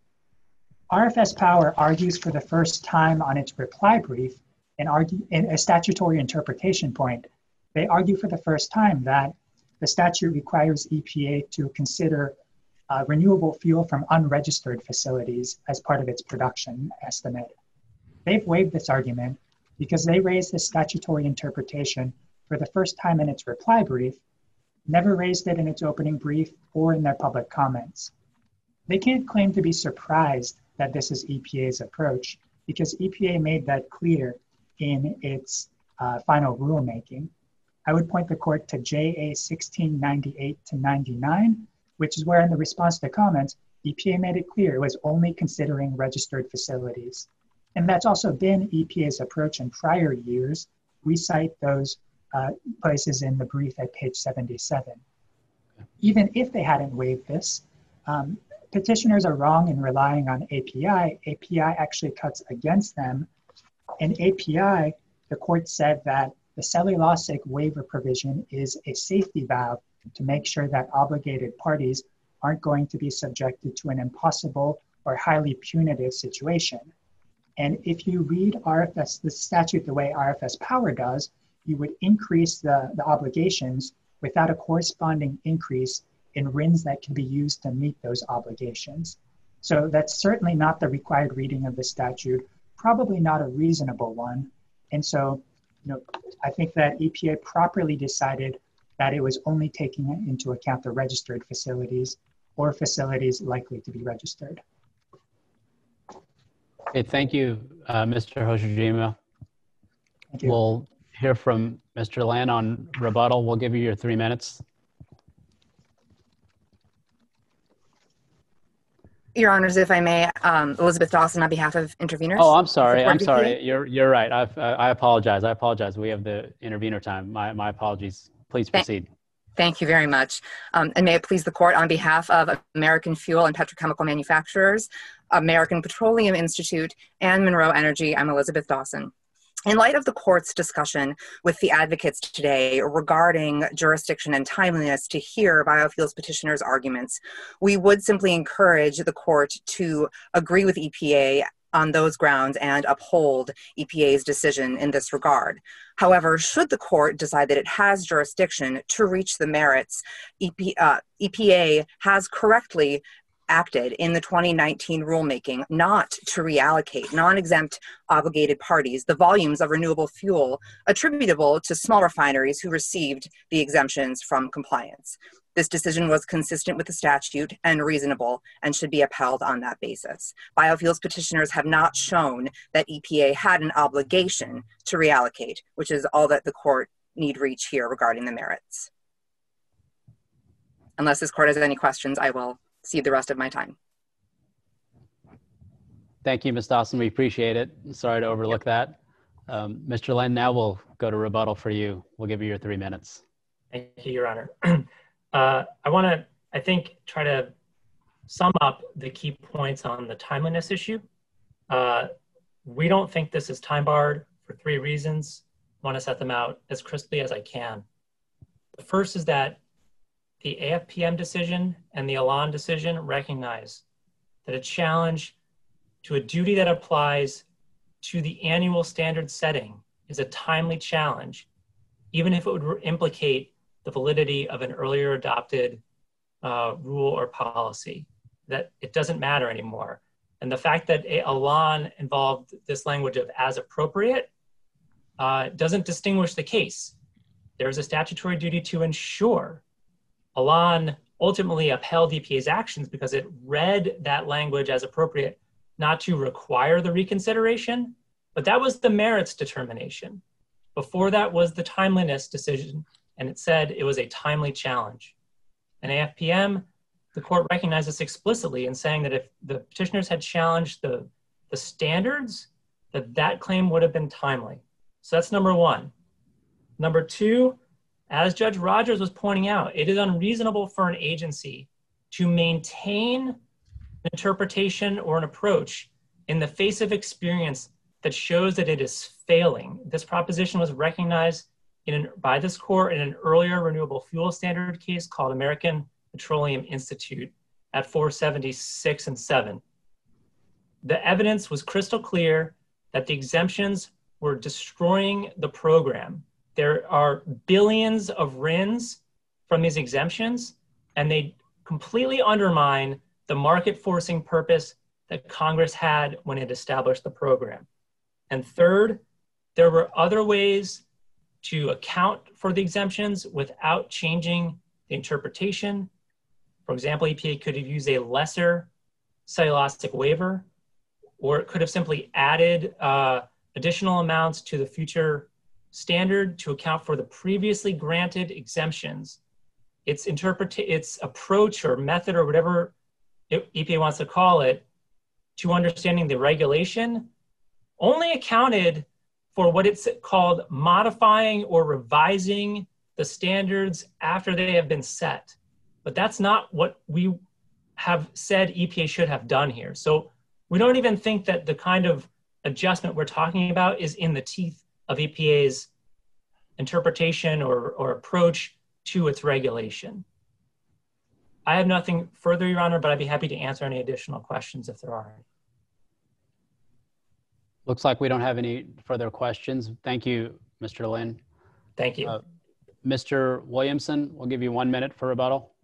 RFS Power argues for the first time on its reply brief in a statutory interpretation point. They argue for the first time that the statute requires EPA to consider renewable fuel from unregistered facilities as part of its production estimate. They've waived this argument because they raised this statutory interpretation for the first time in its reply brief, never raised it in its opening brief or in their public comments. They can't claim to be surprised that this is EPA's approach because EPA made that clear in its final rulemaking. I would point the court to JA 1698-99, which is where in the response to comments, EPA made it clear it was only considering registered facilities. And that's also been EPA's approach in prior years. We cite those places in the brief at page 77. Even if they hadn't waived this, petitioners are wrong in relying on API. API actually cuts against them. In API, the court said that the cellulosic waiver provision is a safety valve to make sure that obligated parties aren't going to be subjected to an impossible or highly punitive situation. And if you read RFS, the statute the way RFS Power does, you would increase the obligations without a corresponding increase in RINs that can be used to meet those obligations. So that's certainly not the required reading of the statute. probably not a reasonable one. And so, I think that EPA properly decided that it was only taking into account the registered facilities or facilities likely to be registered. Okay, thank you, Mr. Hoshijima. Thank you. We'll hear from Mr. Lan on rebuttal. We'll give you your 3 minutes. Your Honors, if I may, Elizabeth Dawson on behalf of interveners. Oh, I'm sorry. I'm EPA. sorry. You're right. I apologize. I apologize. We have the intervener time. My apologies. Please proceed. Thank you very much. And may it please the court, on behalf of American Fuel and Petrochemical Manufacturers, American Petroleum Institute, and Monroe Energy, I'm Elizabeth Dawson. In light of the court's discussion with the advocates today regarding jurisdiction and timeliness to hear biofuels petitioners' arguments, we would simply encourage the court to agree with EPA on those grounds and uphold EPA's decision in this regard. However, should the court decide that it has jurisdiction to reach the merits, EPA has correctly acted in the 2019 rulemaking not to reallocate non-exempt obligated parties the volumes of renewable fuel attributable to small refineries who received the exemptions from compliance. This decision was consistent with the statute and reasonable and should be upheld on that basis. Biofuels petitioners have not shown that EPA had an obligation to reallocate, which is all that the court need reach here regarding the merits. Unless this court has any questions, I will cede the rest of my time. Thank you, Ms. Dawson. We appreciate it. Sorry to overlook that. Mr. Len, now we'll go to rebuttal for you. We'll give you your 3 minutes. Thank you, Your Honor. I want to, I think, try to sum up the key points on the timeliness issue. We don't think this is time barred for 3 reasons. I want to set them out as crisply as I can. The first is that the AFPM decision and the Elan decision recognize that a challenge to a duty that applies to the annual standard setting is a timely challenge, even if it would implicate the validity of an earlier adopted rule or policy, that it doesn't matter anymore. And the fact that Elan involved this language of as appropriate doesn't distinguish the case. There's a statutory duty to ensure. Elan ultimately upheld EPA's actions because it read that language as appropriate, not to require the reconsideration, but that was the merits determination. Before that was the timeliness decision, and it said it was a timely challenge. And AFPM, the court recognized this explicitly in saying that if the petitioners had challenged the standards, that claim would have been timely. So that's number one. Number two, as Judge Rogers was pointing out, it is unreasonable for an agency to maintain an interpretation or an approach in the face of experience that shows that it is failing. This proposition was recognized by this court in an earlier renewable fuel standard case called American Petroleum Institute at 476 and 7. The evidence was crystal clear that the exemptions were destroying the program. There are billions of RINs from these exemptions, and they completely undermine the market forcing purpose that Congress had when it established the program. And third, there were other ways to account for the exemptions without changing the interpretation. For example, EPA could have used a lesser cellulosic waiver, or it could have simply added additional amounts to the future standard to account for the previously granted exemptions. Its approach or method or whatever EPA wants to call it to understanding the regulation only accounted for what it's called modifying or revising the standards after they have been set. But that's not what we have said EPA should have done here. So we don't even think that the kind of adjustment we're talking about is in the teeth of EPA's interpretation or approach to its regulation. I have nothing further, Your Honor, but I'd be happy to answer any additional questions if there are any. Looks like we don't have any further questions. Thank you, Mr. Lin. Thank you. Mr. Williamson, we'll give you 1 minute for rebuttal.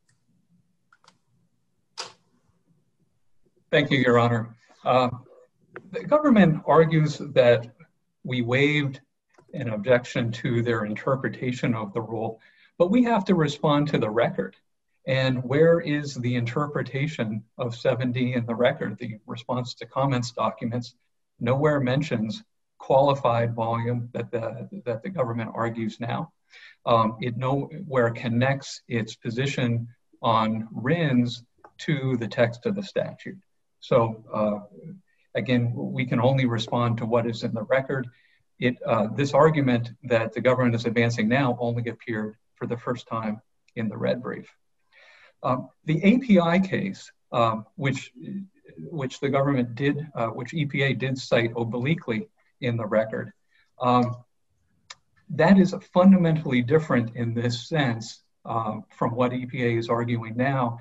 Thank you, Your Honor. The government argues that we waived an objection to their interpretation of the rule, but we have to respond to the record. And where is the interpretation of 7D in the record? The response to comments documents nowhere mentions qualified volume that the government argues now. It nowhere connects its position on RINs to the text of the statute. So again, we can only respond to what is in the record. This argument that the government is advancing now only appeared for the first time in the red brief. The API case, which the government did, which EPA did cite obliquely in the record, that is fundamentally different in this sense from what EPA is arguing now.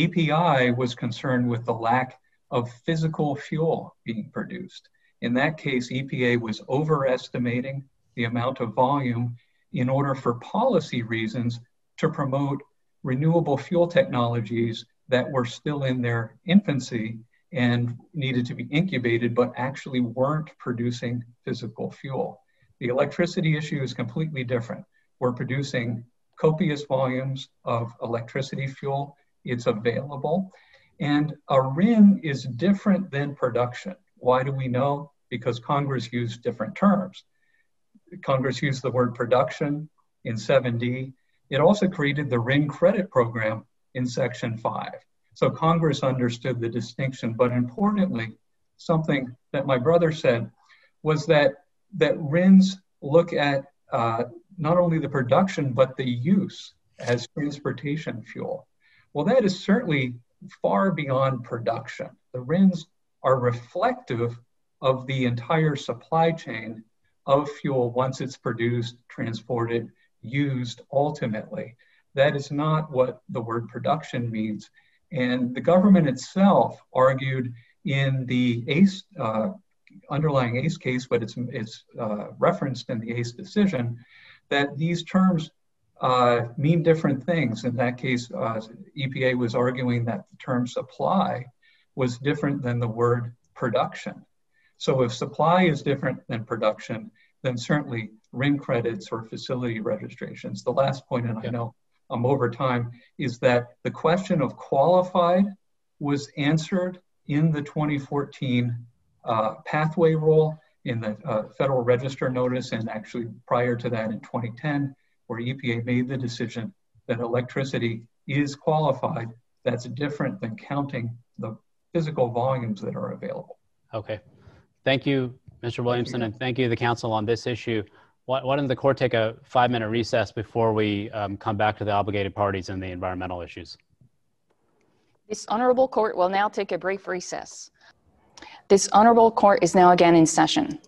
API was concerned with the lack of physical fuel being produced. In that case, EPA was overestimating the amount of volume in order for policy reasons to promote renewable fuel technologies that were still in their infancy and needed to be incubated, but actually weren't producing physical fuel. The electricity issue is completely different. We're producing copious volumes of electricity fuel. It's available. And a RIN is different than production. Why do we know? Because Congress used different terms. Congress used the word production in 7D. It also created the RIN credit program in Section 5. So Congress understood the distinction, but importantly, something that my brother said was that RINs look at not only the production, but the use as transportation fuel. Well, that is certainly far beyond production. The RINs are reflective of the entire supply chain of fuel once it's produced, transported, used ultimately. That is not what the word production means. And the government itself argued in the ACE, underlying ACE case, but it's referenced in the ACE decision, that these terms mean different things. In that case, EPA was arguing that the term supply was different than the word production. So if supply is different than production, then certainly RIN credits or facility registrations. The last point, and I know I'm over time, is that the question of qualified was answered in the 2014 pathway rule in the Federal Register notice, and actually prior to that in 2010, where EPA made the decision that electricity is qualified. That's different than counting the physical volumes that are available. Okay. Thank you, Mr. Williamson, and thank you, the council, on this issue. Why don't the court take a 5-minute recess before we come back to the obligated parties and the environmental issues? This honorable court will now take a brief recess. This honorable court is now again in session.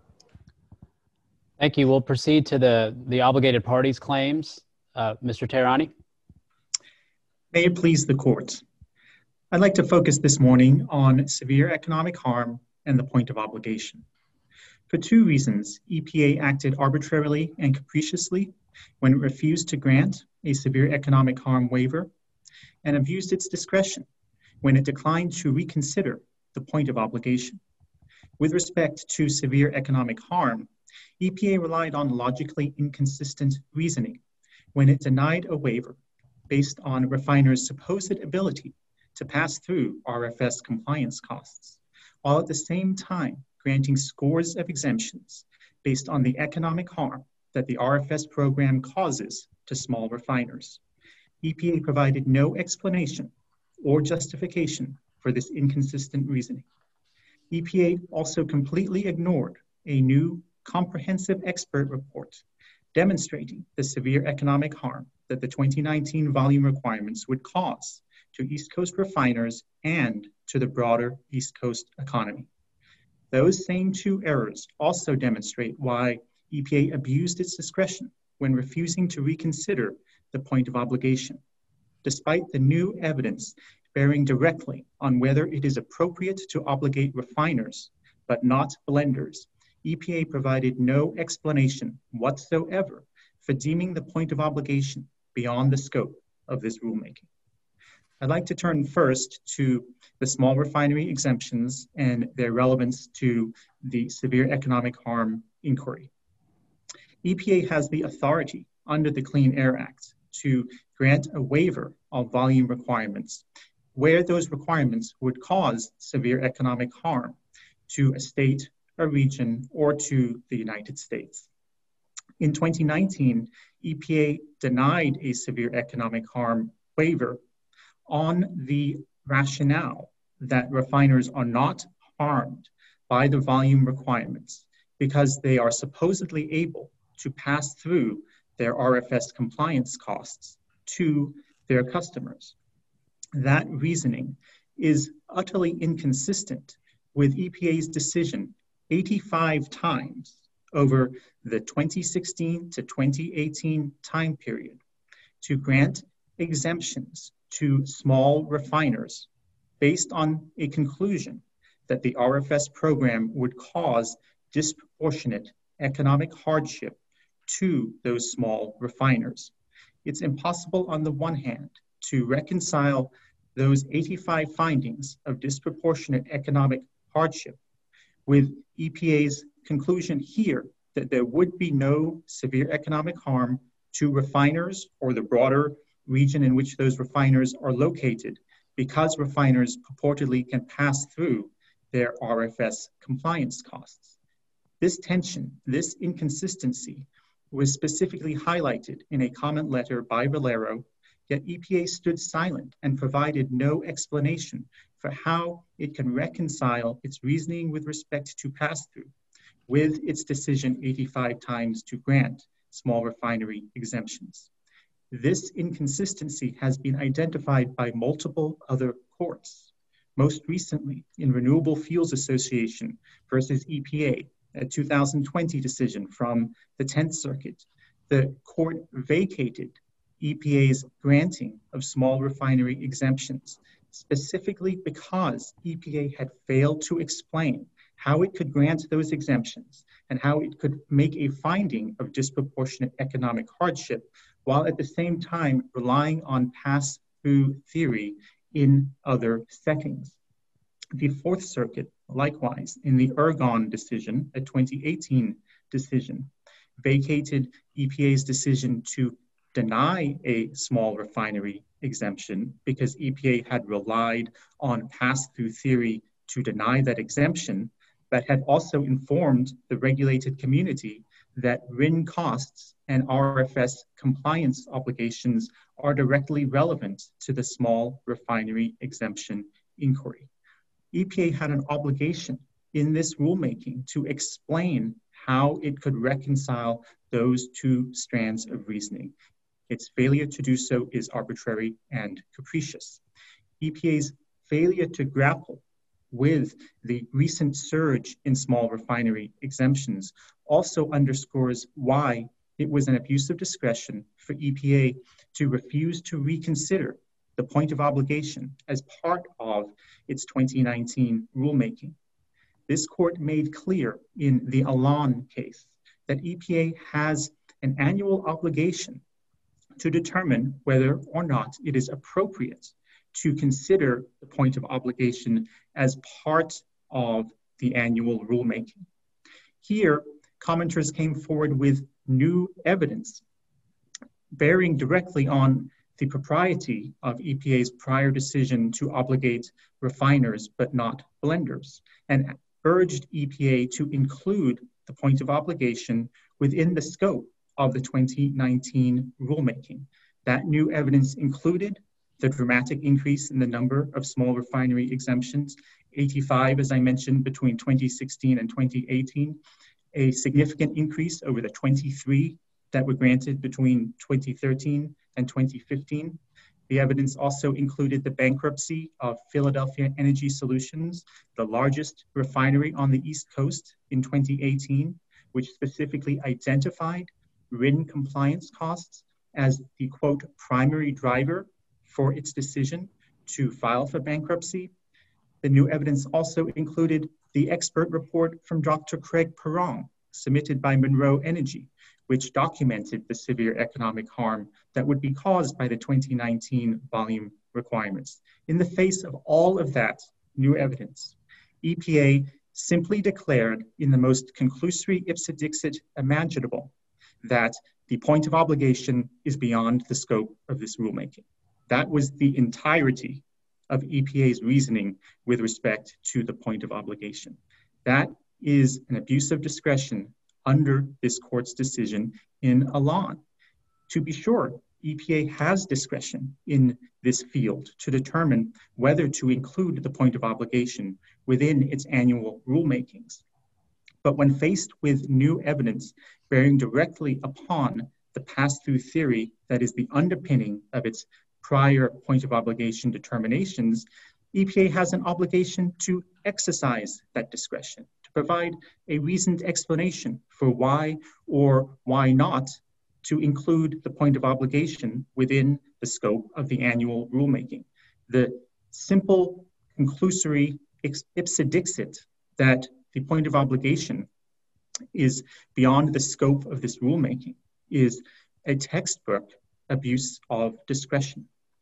Thank you. We'll proceed to the obligated parties claims. Mr. Tehrani. May it please the court. I'd like to focus this morning on severe economic harm and the point of obligation. For 2 reasons, EPA acted arbitrarily and capriciously when it refused to grant a severe economic harm waiver, and abused its discretion when it declined to reconsider the point of obligation. With respect to severe economic harm, EPA relied on logically inconsistent reasoning when it denied a waiver based on refiners' supposed ability to pass through RFS compliance costs, while at the same time granting scores of exemptions based on the economic harm that the RFS program causes to small refiners. EPA provided no explanation or justification for this inconsistent reasoning. EPA also completely ignored a new comprehensive expert report demonstrating the severe economic harm that the 2019 volume requirements would cause to East Coast refiners and to the broader East Coast economy. Those same 2 errors also demonstrate why EPA abused its discretion when refusing to reconsider the point of obligation. Despite the new evidence bearing directly on whether it is appropriate to obligate refiners, but not blenders, EPA provided no explanation whatsoever for deeming the point of obligation beyond the scope of this rulemaking. I'd like to turn first to the small refinery exemptions and their relevance to the severe economic harm inquiry. EPA has the authority under the Clean Air Act to grant a waiver of volume requirements where those requirements would cause severe economic harm to a state, a region, or to the United States. In 2019, EPA denied a severe economic harm waiver on the rationale that refiners are not harmed by the volume requirements because they are supposedly able to pass through their RFS compliance costs to their customers. That reasoning is utterly inconsistent with EPA's decision 85 times over the 2016 to 2018 time period to grant exemptions to small refiners based on a conclusion that the RFS program would cause disproportionate economic hardship to those small refiners. It's impossible on the one hand to reconcile those 85 findings of disproportionate economic hardship with EPA's conclusion here that there would be no severe economic harm to refiners or the broader region in which those refiners are located because refiners purportedly can pass through their RFS compliance costs. This tension, this inconsistency was specifically highlighted in a comment letter by Valero, yet EPA stood silent and provided no explanation for how it can reconcile its reasoning with respect to pass-through with its decision 85 times to grant small refinery exemptions. This inconsistency has been identified by multiple other courts. Most recently, in Renewable Fuels Association versus EPA, a 2020 decision from the 10th Circuit, the court vacated EPA's granting of small refinery exemptions, specifically because EPA had failed to explain how it could grant those exemptions and how it could make a finding of disproportionate economic hardship while at the same time relying on pass-through theory in other settings. The Fourth Circuit, likewise, in the Ergon decision, a 2018 decision, vacated EPA's decision to deny a small refinery exemption because EPA had relied on pass-through theory to deny that exemption, but had also informed the regulated community that RIN costs and RFS compliance obligations are directly relevant to the small refinery exemption inquiry. EPA had an obligation in this rulemaking to explain how it could reconcile those two strands of reasoning. Its failure to do so is arbitrary and capricious. EPA's failure to grapple with the recent surge in small refinery exemptions also underscores why it was an abuse of discretion for EPA to refuse to reconsider the point of obligation as part of its 2019 rulemaking. This court made clear in the Alon case that EPA has an annual obligation to determine whether or not it is appropriate to consider the point of obligation as part of the annual rulemaking. Here, commenters came forward with new evidence bearing directly on the propriety of EPA's prior decision to obligate refiners but not blenders, and urged EPA to include the point of obligation within the scope of the 2019 rulemaking. That new evidence included the dramatic increase in the number of small refinery exemptions, 85, as I mentioned, between 2016 and 2018, a significant increase over the 23 that were granted between 2013 and 2015. The evidence also included the bankruptcy of Philadelphia Energy Solutions, the largest refinery on the East Coast in 2018, which specifically identified RIN compliance costs as the, quote, primary driver for its decision to file for bankruptcy. The new evidence also included the expert report from Dr. Craig Perron, submitted by Monroe Energy, which documented the severe economic harm that would be caused by the 2019 volume requirements. In the face of all of that new evidence, EPA simply declared in the most conclusory ipse dixit imaginable that the point of obligation is beyond the scope of this rulemaking. That was the entirety of EPA's reasoning with respect to the point of obligation. That is an abuse of discretion under this court's decision in Elan. To be sure, EPA has discretion in this field to determine whether to include the point of obligation within its annual rulemakings. But when faced with new evidence bearing directly upon the pass-through theory that is the underpinning of its prior point of obligation determinations, EPA has an obligation to exercise that discretion, to provide a reasoned explanation for why or why not to include the point of obligation within the scope of the annual rulemaking. The simple conclusory ipse dixit that the point of obligation is beyond the scope of this rulemaking is a textbook abuse of discretion.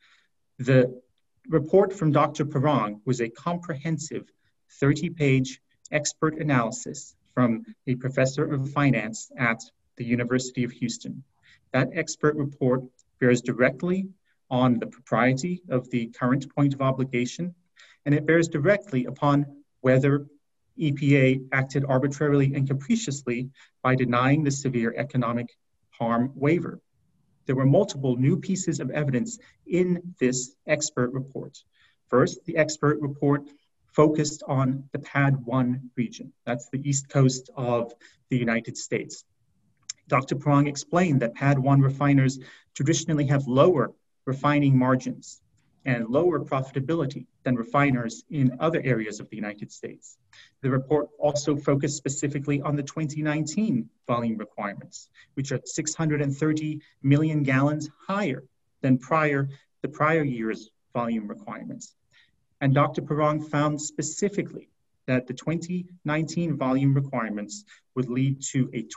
The report from Dr. Parang was a comprehensive 30-page expert analysis from a professor of finance at the University of Houston. That expert report bears directly on the propriety of the current point of obligation, and it bears directly upon whether EPA acted arbitrarily and capriciously by denying the severe economic harm waiver. There were multiple new pieces of evidence in this expert report. First, the expert report focused on the PADD 1 region. That's the east coast of the United States. Dr. Parang explained that PADD 1 refiners traditionally have lower refining margins and lower profitability than refiners in other areas of the United States. The report also focused specifically on the 2019 volume requirements, which are 630 million gallons higher than the prior year's volume requirements. And Dr. Parang found specifically that the 2019 volume requirements would lead to a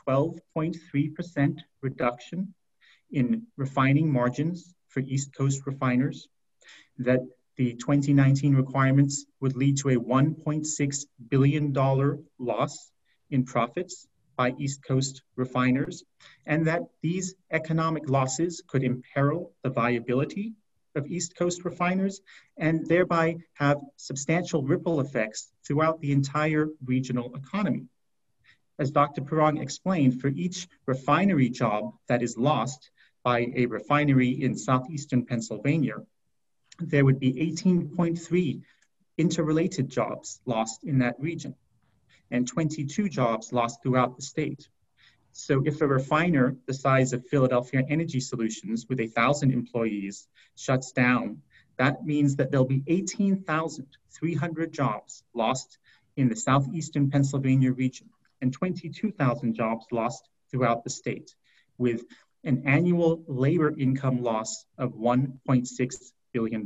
12.3% reduction in refining margins for East Coast refiners, that the 2019 requirements would lead to a $1.6 billion loss in profits by East Coast refiners, and that these economic losses could imperil the viability of East Coast refiners and thereby have substantial ripple effects throughout the entire regional economy. As Dr. Parang explained, for each refinery job that is lost by a refinery in southeastern Pennsylvania, there would be 18.3 interrelated jobs lost in that region and 22 jobs lost throughout the state. So if a refiner the size of Philadelphia Energy Solutions with 1,000 employees shuts down, that means that there'll be 18,300 jobs lost in the southeastern Pennsylvania region and 22,000 jobs lost throughout the state, with an annual labor income loss of $1.6 billion.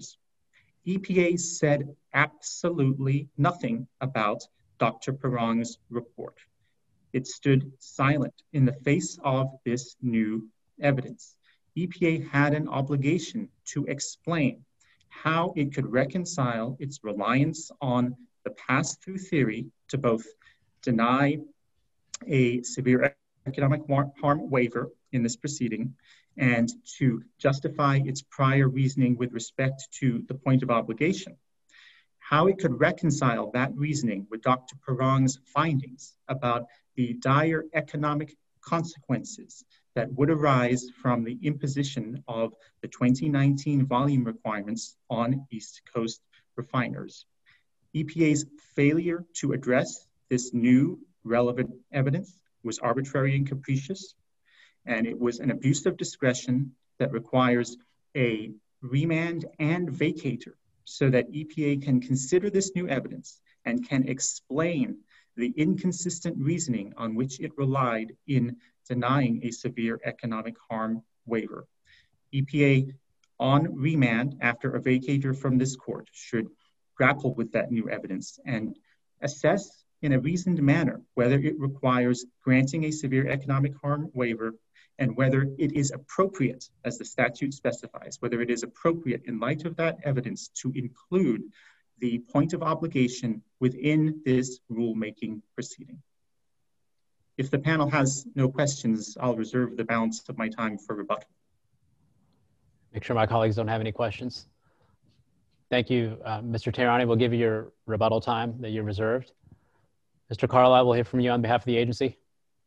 EPA said absolutely nothing about Dr. Parang's report. It stood silent in the face of this new evidence. EPA had an obligation to explain how it could reconcile its reliance on the pass-through theory to both deny a severe economic harm waiver in this proceeding and to justify its prior reasoning with respect to the point of obligation. How it could reconcile that reasoning with Dr. Parang's findings about the dire economic consequences that would arise from the imposition of the 2019 volume requirements on East Coast refiners. EPA's failure to address this new relevant evidence was arbitrary and capricious, and it was an abuse of discretion that requires a remand and vacator so that EPA can consider this new evidence and can explain the inconsistent reasoning on which it relied in denying a severe economic harm waiver. EPA on remand after a vacator from this court should grapple with that new evidence and assess in a reasoned manner whether it requires granting a severe economic harm waiver and whether it is appropriate, as the statute specifies, whether it is appropriate in light of that evidence to include the point of obligation within this rulemaking proceeding. If the panel has no questions, I'll reserve the balance of my time for rebuttal. Make sure my colleagues don't have any questions. Thank you, Mr. Tehrani. We'll give you your rebuttal time that you reserved. Mr. Carlisle, we'll hear from you on behalf of the agency.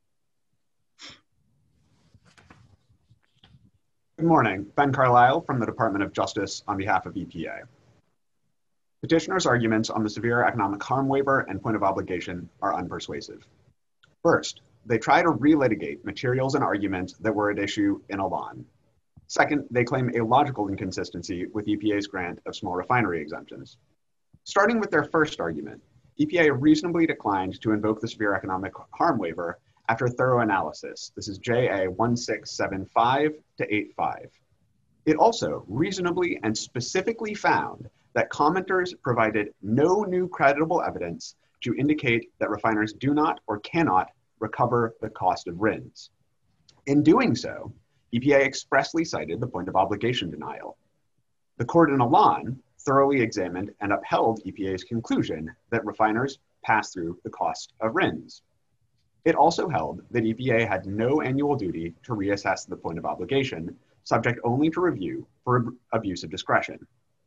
Good morning. Ben Carlisle from the Department of Justice on behalf of EPA. Petitioners' arguments on the severe economic harm waiver and point of obligation are unpersuasive. First, they try to relitigate materials and arguments that were at issue in Elan. Second, they claim a logical inconsistency with EPA's grant of small refinery exemptions. Starting with their first argument, EPA reasonably declined to invoke the severe economic harm waiver after thorough analysis. This is JA 1675 to 85. It also reasonably and specifically found that commenters provided no new credible evidence to indicate that refiners do not or cannot recover the cost of RINs. In doing so, EPA expressly cited the point of obligation denial. The court in Elan thoroughly examined and upheld EPA's conclusion that refiners pass through the cost of RINs. It also held that EPA had no annual duty to reassess the point of obligation, subject only to review for abuse of discretion.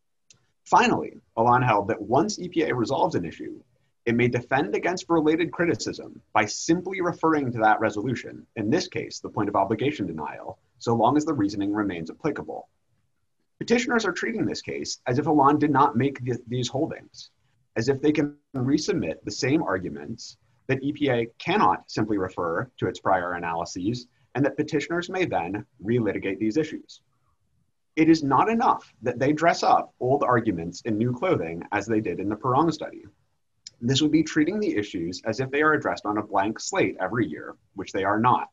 Finally, Elan held that once EPA resolves an issue, it may defend against related criticism by simply referring to that resolution, in this case, the point of obligation denial, so long as the reasoning remains applicable. Petitioners are treating this case as if Elan did not make these holdings, as if they can resubmit the same arguments that EPA cannot simply refer to its prior analyses, and that petitioners may then relitigate these issues. It is not enough that they dress up old arguments in new clothing as they did in the Perong study. This would be treating the issues as if they are addressed on a blank slate every year, which they are not.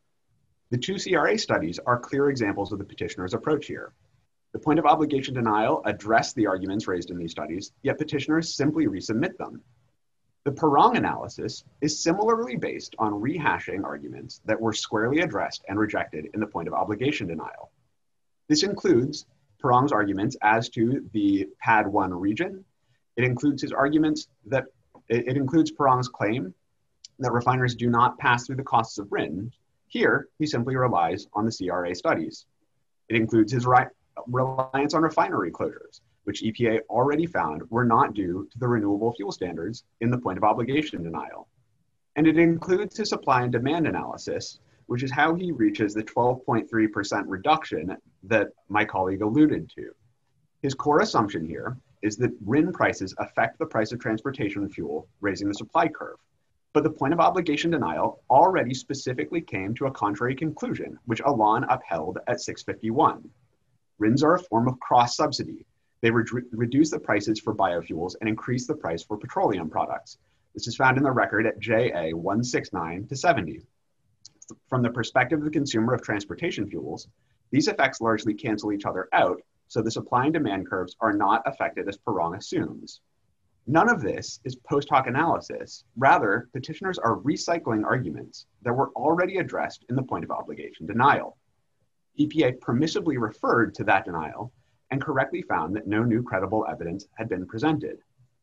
The two CRA studies are clear examples of the petitioner's approach here. The point of obligation denial addressed the arguments raised in these studies, yet petitioners simply resubmit them. The Perong analysis is similarly based on rehashing arguments that were squarely addressed and rejected in the point of obligation denial. This includes Perong's arguments as to the PAD 1 region. It includes his arguments that it includes Perong's claim that refiners do not pass through the costs of RIN. Here, he simply relies on the CRA studies. It includes his reliance on refinery closures, which EPA already found were not due to the renewable fuel standards in the point of obligation denial. And it includes his supply and demand analysis, which is how he reaches the 12.3% reduction that my colleague alluded to. His core assumption here is that RIN prices affect the price of transportation fuel, raising the supply curve. But the point of obligation denial already specifically came to a contrary conclusion, which Elan upheld at 651. RINs are a form of cross-subsidy. They reduce the prices for biofuels and increase the price for petroleum products. This is found in the record at JA 169 to 70. From the perspective of the consumer of transportation fuels, these effects largely cancel each other out, so the supply and demand curves are not affected as Perong assumes. None of this is post hoc analysis. Rather, petitioners are recycling arguments that were already addressed in the point of obligation denial. EPA permissibly referred to that denial and correctly found that no new credible evidence had been presented.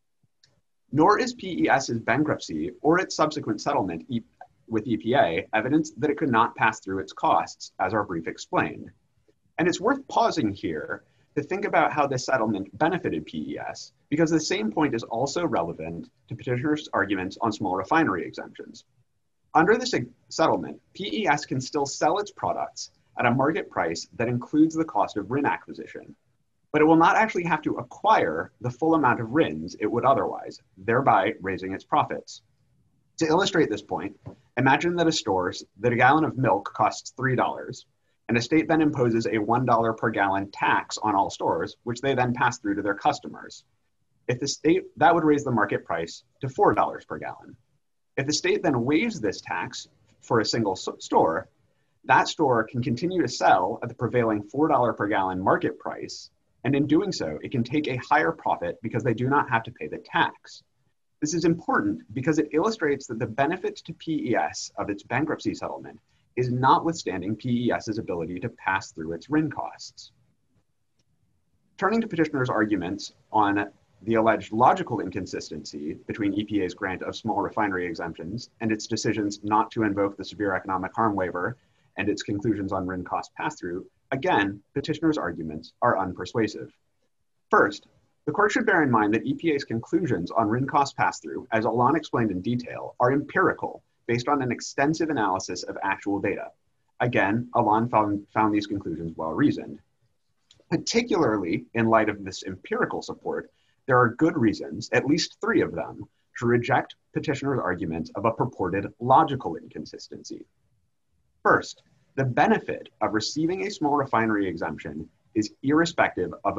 Nor is PES's bankruptcy or its subsequent settlement with EPA evidence that it could not pass through its costs, as our brief explained. And it's worth pausing here to think about how this settlement benefited PES, because the same point is also relevant to petitioners' arguments on small refinery exemptions. Under this settlement, PES can still sell its products at a market price that includes the cost of RIN acquisition, but it will not actually have to acquire the full amount of RINs it would otherwise, thereby raising its profits. To illustrate this point, imagine that a gallon of milk costs $3, and a state then imposes a $1 per gallon tax on all stores, which they then pass through to their customers. That would raise the market price to $4 per gallon. If the state then waives this tax for a single store, that store can continue to sell at the prevailing $4 per gallon market price, and in doing so, it can take a higher profit because they do not have to pay the tax. This is important because it illustrates that the benefits to PES of its bankruptcy settlement is notwithstanding PES's ability to pass through its RIN costs. Turning to petitioners' arguments on the alleged logical inconsistency between EPA's grant of small refinery exemptions and its decisions not to invoke the severe economic harm waiver and its conclusions on RIN cost pass-through, again, petitioners' arguments are unpersuasive. First, the court should bear in mind that EPA's conclusions on RIN cost pass-through, as Alon explained in detail, are empirical, based on an extensive analysis of actual data. Again, Alon found these conclusions well-reasoned. Particularly in light of this empirical support, there are good reasons, at least 3 of them, to reject petitioners' argument of a purported logical inconsistency. First, the benefit of receiving a small refinery exemption is irrespective of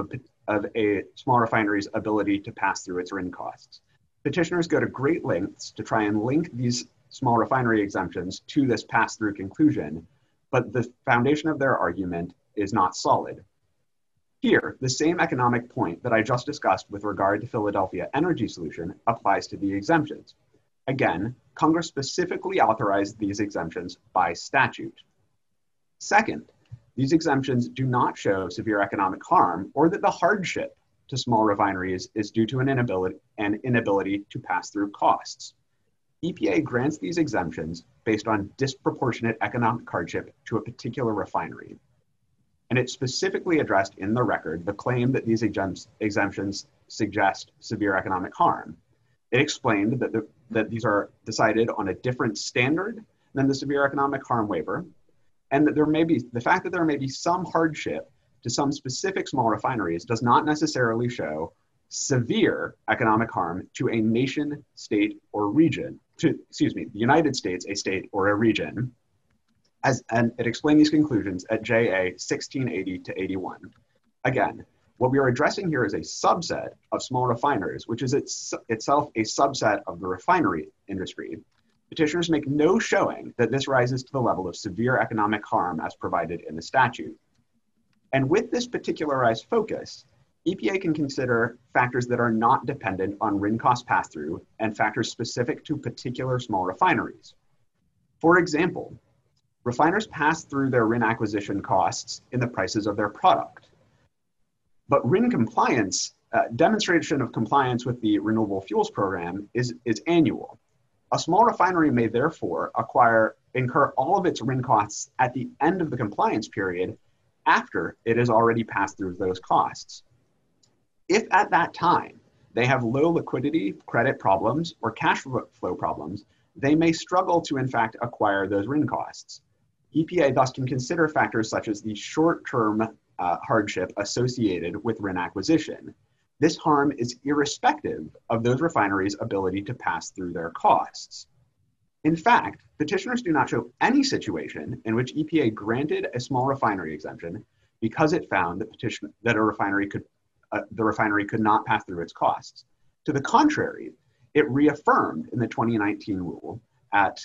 a small refinery's ability to pass through its RIN costs. Petitioners go to great lengths to try and link these small refinery exemptions to this pass-through conclusion, but the foundation of their argument is not solid. Here, the same economic point that I just discussed with regard to Philadelphia Energy Solution applies to the exemptions. Again, Congress specifically authorized these exemptions by statute. Second, these exemptions do not show severe economic harm or that the hardship to small refineries is due to an inability to pass through costs. EPA grants these exemptions based on disproportionate economic hardship to a particular refinery. And it specifically addressed in the record the claim that these exemptions suggest severe economic harm. It explained that these are decided on a different standard than the severe economic harm waiver, and that the fact that there may be some hardship to some specific small refineries does not necessarily show severe economic harm to a nation, state, or region, the United States, a state, or a region. And it explained these conclusions at JA 1680 to 81. Again, what we are addressing here is a subset of small refiners, which is itself a subset of the refinery industry. Petitioners make no showing that this rises to the level of severe economic harm as provided in the statute. And with this particularized focus, EPA can consider factors that are not dependent on RIN cost pass-through and factors specific to particular small refineries. For example, refiners pass through their RIN acquisition costs in the prices of their product. But RIN compliance, demonstration of compliance with the Renewable Fuels Program is annual. A small refinery may therefore incur all of its RIN costs at the end of the compliance period after it has already passed through those costs. If at that time they have low liquidity, credit problems, or cash flow problems, they may struggle to in fact acquire those RIN costs. EPA thus can consider factors such as the short-term hardship associated with RIN acquisition. This harm is irrespective of those refineries' ability to pass through their costs. In fact, petitioners do not show any situation in which EPA granted a small refinery exemption because it found that the refinery could not pass through its costs. To the contrary, it reaffirmed in the 2019 rule at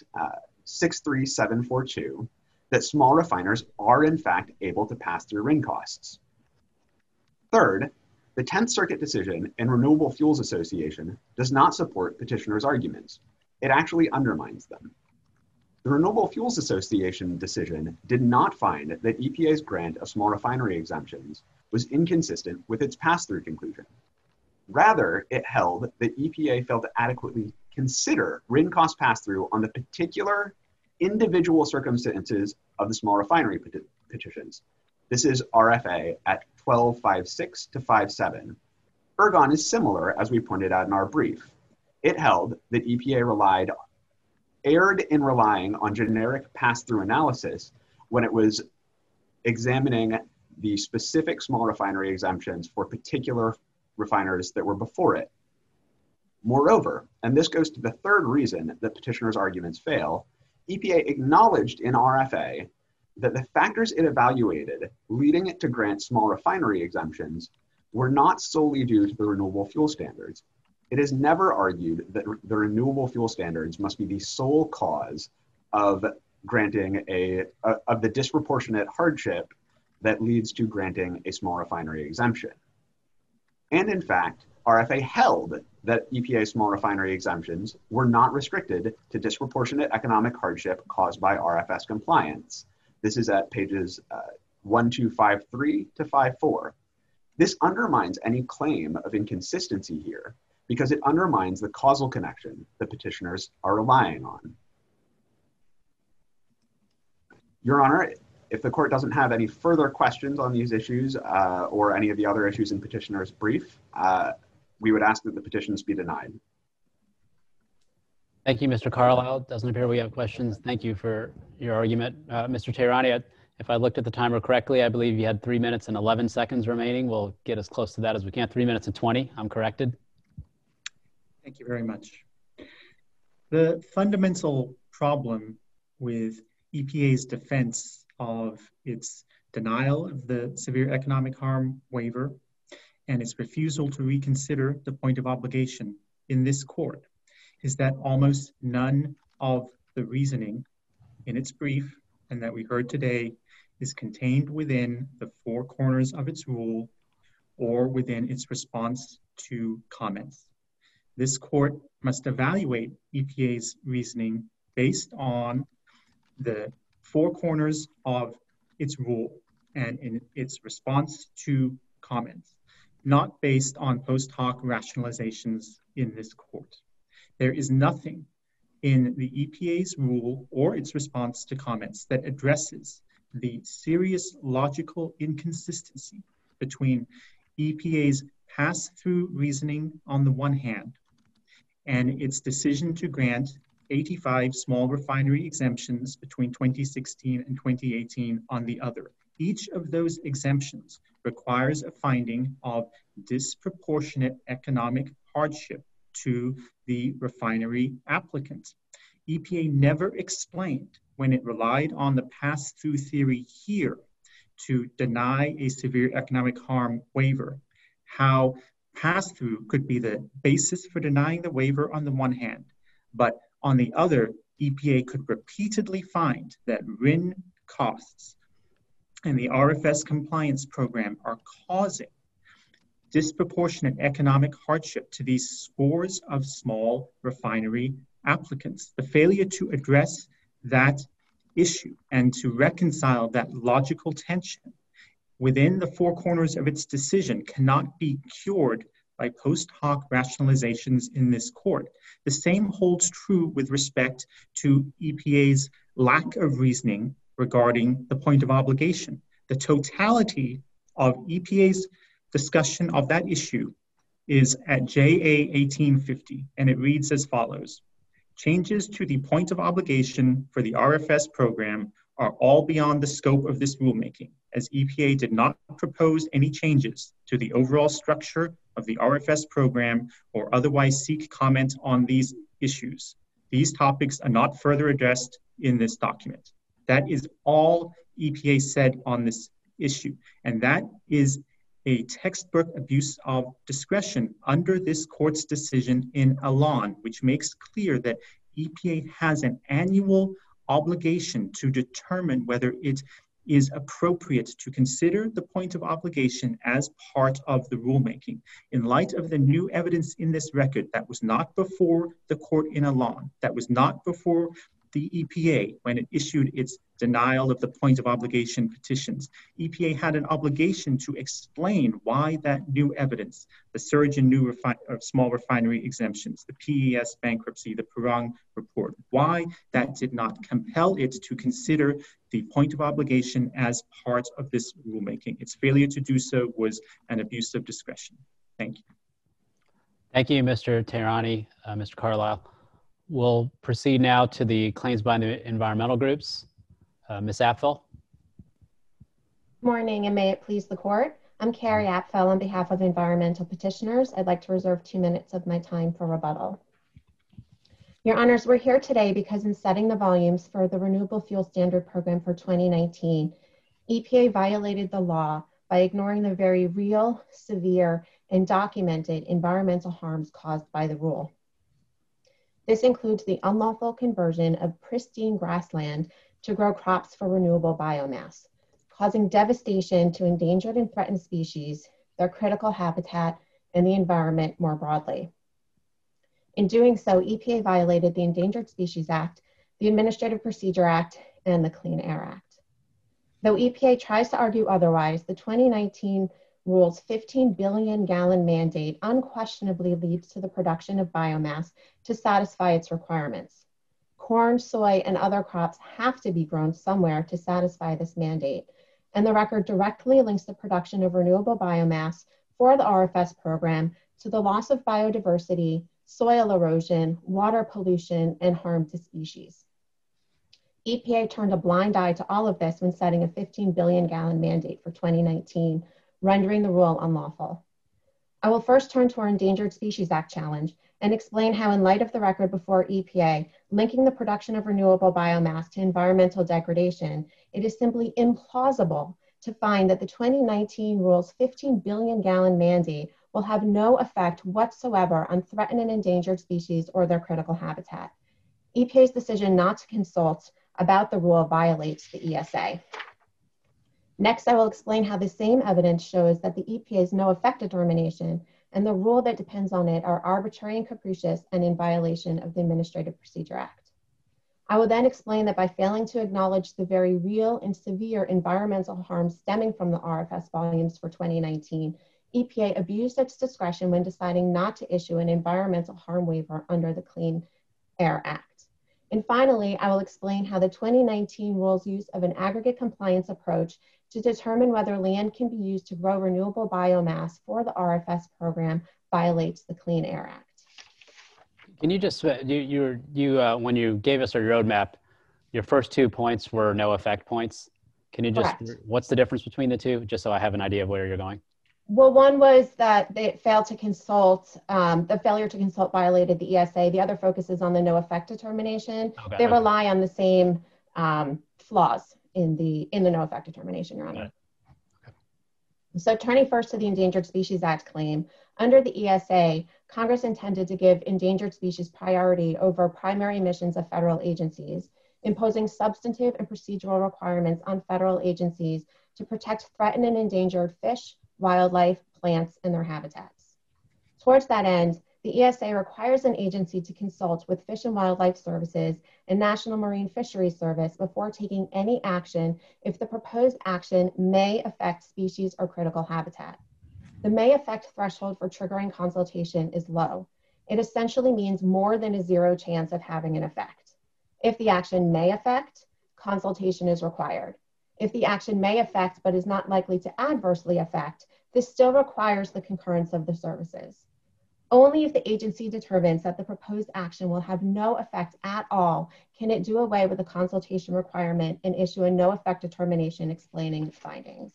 63742 that small refiners are in fact able to pass through RIN costs. Third, the 10th Circuit decision in Renewable Fuels Association does not support petitioners' arguments. It actually undermines them. The Renewable Fuels Association decision did not find that EPA's grant of small refinery exemptions was inconsistent with its pass-through conclusion. Rather, it held that EPA failed to adequately consider RIN cost pass-through on the particular individual circumstances of the small refinery petitions. This is RFA at 1256 to 57. Ergon is similar, as we pointed out in our brief. It held that EPA erred in relying on generic pass-through analysis when it was examining the specific small refinery exemptions for particular refiners that were before it. Moreover, and this goes to the third reason that petitioners' arguments fail, EPA acknowledged in RFA that the factors it evaluated leading it to grant small refinery exemptions were not solely due to the renewable fuel standards. It has never argued that the renewable fuel standards must be the sole cause of granting of the disproportionate hardship that leads to granting a small refinery exemption. And in fact, RFA held that EPA small refinery exemptions were not restricted to disproportionate economic hardship caused by RFS compliance. This is at pages 1253 to 54. This undermines any claim of inconsistency here because it undermines the causal connection the petitioners are relying on. Your Honor, if the court doesn't have any further questions on these issues or any of the other issues in petitioner's brief, we would ask that the petitions be denied. Thank you, Mr. Carlisle. Doesn't appear we have questions. Thank you for your argument. Mr. Tehrani, if I looked at the timer correctly, I believe you had 3 minutes and 11 seconds remaining. We'll get as close to that as we can. 3 minutes and 20, I'm corrected. Thank you very much. The fundamental problem with EPA's defense of its denial of the severe economic harm waiver and its refusal to reconsider the point of obligation in this court is that almost none of the reasoning in its brief and that we heard today is contained within the four corners of its rule or within its response to comments. This court must evaluate EPA's reasoning based on the four corners of its rule and in its response to comments, not based on post hoc rationalizations in this court. There is nothing in the EPA's rule or its response to comments that addresses the serious logical inconsistency between EPA's pass-through reasoning on the one hand and its decision to grant 85 small refinery exemptions between 2016 and 2018 on the other. Each of those exemptions requires a finding of disproportionate economic hardship to the refinery applicant. EPA never explained when it relied on the pass-through theory here to deny a severe economic harm waiver, how pass-through could be the basis for denying the waiver on the one hand, but on the other, EPA could repeatedly find that RIN costs and the RFS compliance program are causing disproportionate economic hardship to these scores of small refinery applicants. The failure to address that issue and to reconcile that logical tension within the four corners of its decision cannot be cured by post hoc rationalizations in this court. The same holds true with respect to EPA's lack of reasoning regarding the point of obligation. The totality of EPA's discussion of that issue is at JA 1850, and it reads as follows. Changes to the point of obligation for the RFS program are all beyond the scope of this rulemaking, as EPA did not propose any changes to the overall structure of the RFS program or otherwise seek comment on these issues. These topics are not further addressed in this document. That is all EPA said on this issue, and that is a textbook abuse of discretion under this court's decision in Elan, which makes clear that EPA has an annual obligation to determine whether it is appropriate to consider the point of obligation as part of the rulemaking. In light of the new evidence in this record that was not before the court in Elan, that was not before the EPA when it issued its denial of the point of obligation petitions, EPA had an obligation to explain why that new evidence, the surge in new small refinery exemptions, the PES bankruptcy, the Perung report, why that did not compel it to consider the point of obligation as part of this rulemaking. Its failure to do so was an abuse of discretion. Thank you. Thank you, Mr. Tehrani, Mr. Carlisle. We'll proceed now to the claims by the environmental groups. Ms. Apfel. Morning, and may it please the court. I'm Carrie Apfel on behalf of environmental petitioners. I'd like to reserve 2 minutes of my time for rebuttal. Your honors, we're here today because in setting the volumes for the Renewable Fuel Standard Program for 2019, EPA violated the law by ignoring the very real, severe, and documented environmental harms caused by the rule. This includes the unlawful conversion of pristine grassland to grow crops for renewable biomass, causing devastation to endangered and threatened species, their critical habitat, and the environment more broadly. In doing so, EPA violated the Endangered Species Act, the Administrative Procedure Act, and the Clean Air Act. Though EPA tries to argue otherwise, the 2019 rule's 15 billion gallon mandate unquestionably leads to the production of biomass to satisfy its requirements. Corn, soy, and other crops have to be grown somewhere to satisfy this mandate, and the record directly links the production of renewable biomass for the RFS program to the loss of biodiversity, soil erosion, water pollution, and harm to species. EPA turned a blind eye to all of this when setting a 15 billion gallon mandate for 2019, rendering the rule unlawful. I will first turn to our Endangered Species Act challenge and explain how, in light of the record before EPA, linking the production of renewable biomass to environmental degradation, it is simply implausible to find that the 2019 rule's 15 billion gallon mandate will have no effect whatsoever on threatened and endangered species or their critical habitat. EPA's decision not to consult about the rule violates the ESA. Next, I will explain how the same evidence shows that the EPA's no effect determination and the rule that depends on it are arbitrary and capricious and in violation of the Administrative Procedure Act. I will then explain that by failing to acknowledge the very real and severe environmental harms stemming from the RFS volumes for 2019, EPA abused its discretion when deciding not to issue an environmental harm waiver under the Clean Air Act. And finally, I will explain how the 2019 rule's use of an aggregate compliance approach to determine whether land can be used to grow renewable biomass for the RFS program violates the Clean Air Act. Can you just, when you gave us a roadmap, your first 2 points were no effect points. Can you just, Correct. What's the difference between the two, just so I have an idea of where you're going? Well, one was that they failed to consult, the failure to consult violated the ESA. The other focuses on the no effect determination. Okay, they rely on the same flaws in the no effect determination, Your Honor. Okay. So turning first to the Endangered Species Act claim, under the ESA, Congress intended to give endangered species priority over primary missions of federal agencies, imposing substantive and procedural requirements on federal agencies to protect threatened and endangered fish, wildlife, plants, and their habitats. Towards that end, the ESA requires an agency to consult with Fish and Wildlife Services and National Marine Fisheries Service before taking any action if the proposed action may affect species or critical habitat. The may affect threshold for triggering consultation is low. It essentially means more than a zero chance of having an effect. If the action may affect, consultation is required. If the action may affect but is not likely to adversely affect, this still requires the concurrence of the services. Only if the agency determines that the proposed action will have no effect at all can it do away with the consultation requirement and issue a no effect determination explaining its findings.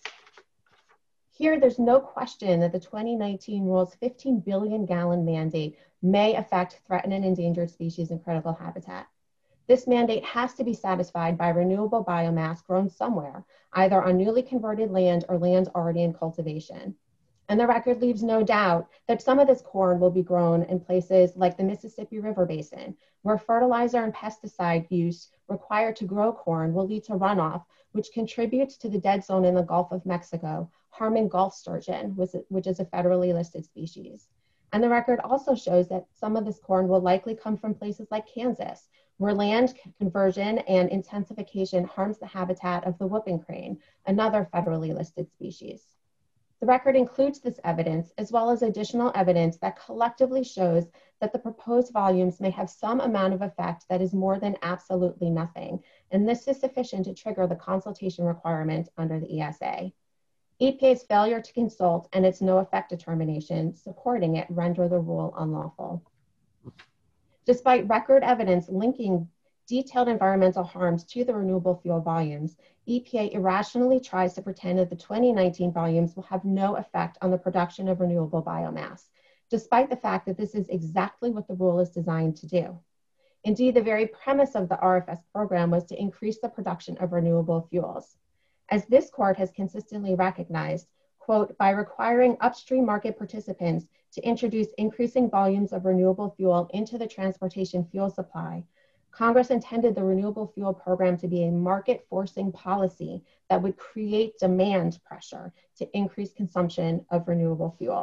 Here, there's no question that the 2019 rule's 15 billion gallon mandate may affect threatened and endangered species and critical habitat. This mandate has to be satisfied by renewable biomass grown somewhere, either on newly converted land or land already in cultivation. And the record leaves no doubt that some of this corn will be grown in places like the Mississippi River Basin, where fertilizer and pesticide use required to grow corn will lead to runoff, which contributes to the dead zone in the Gulf of Mexico, harming Gulf sturgeon, which is a federally listed species. And the record also shows that some of this corn will likely come from places like Kansas, where land conversion and intensification harms the habitat of the whooping crane, another federally listed species. The record includes this evidence, as well as additional evidence that collectively shows that the proposed volumes may have some amount of effect that is more than absolutely nothing, and this is sufficient to trigger the consultation requirement under the ESA. EPA's failure to consult and its no effect determination supporting it render the rule unlawful. Despite record evidence linking detailed environmental harms to the renewable fuel volumes, EPA irrationally tries to pretend that the 2019 volumes will have no effect on the production of renewable biomass, despite the fact that this is exactly what the rule is designed to do. Indeed, the very premise of the RFS program was to increase the production of renewable fuels. As this court has consistently recognized, quote, by requiring upstream market participants to introduce increasing volumes of renewable fuel into the transportation fuel supply, Congress intended the renewable fuel program to be a market-forcing policy that would create demand pressure to increase consumption of renewable fuel.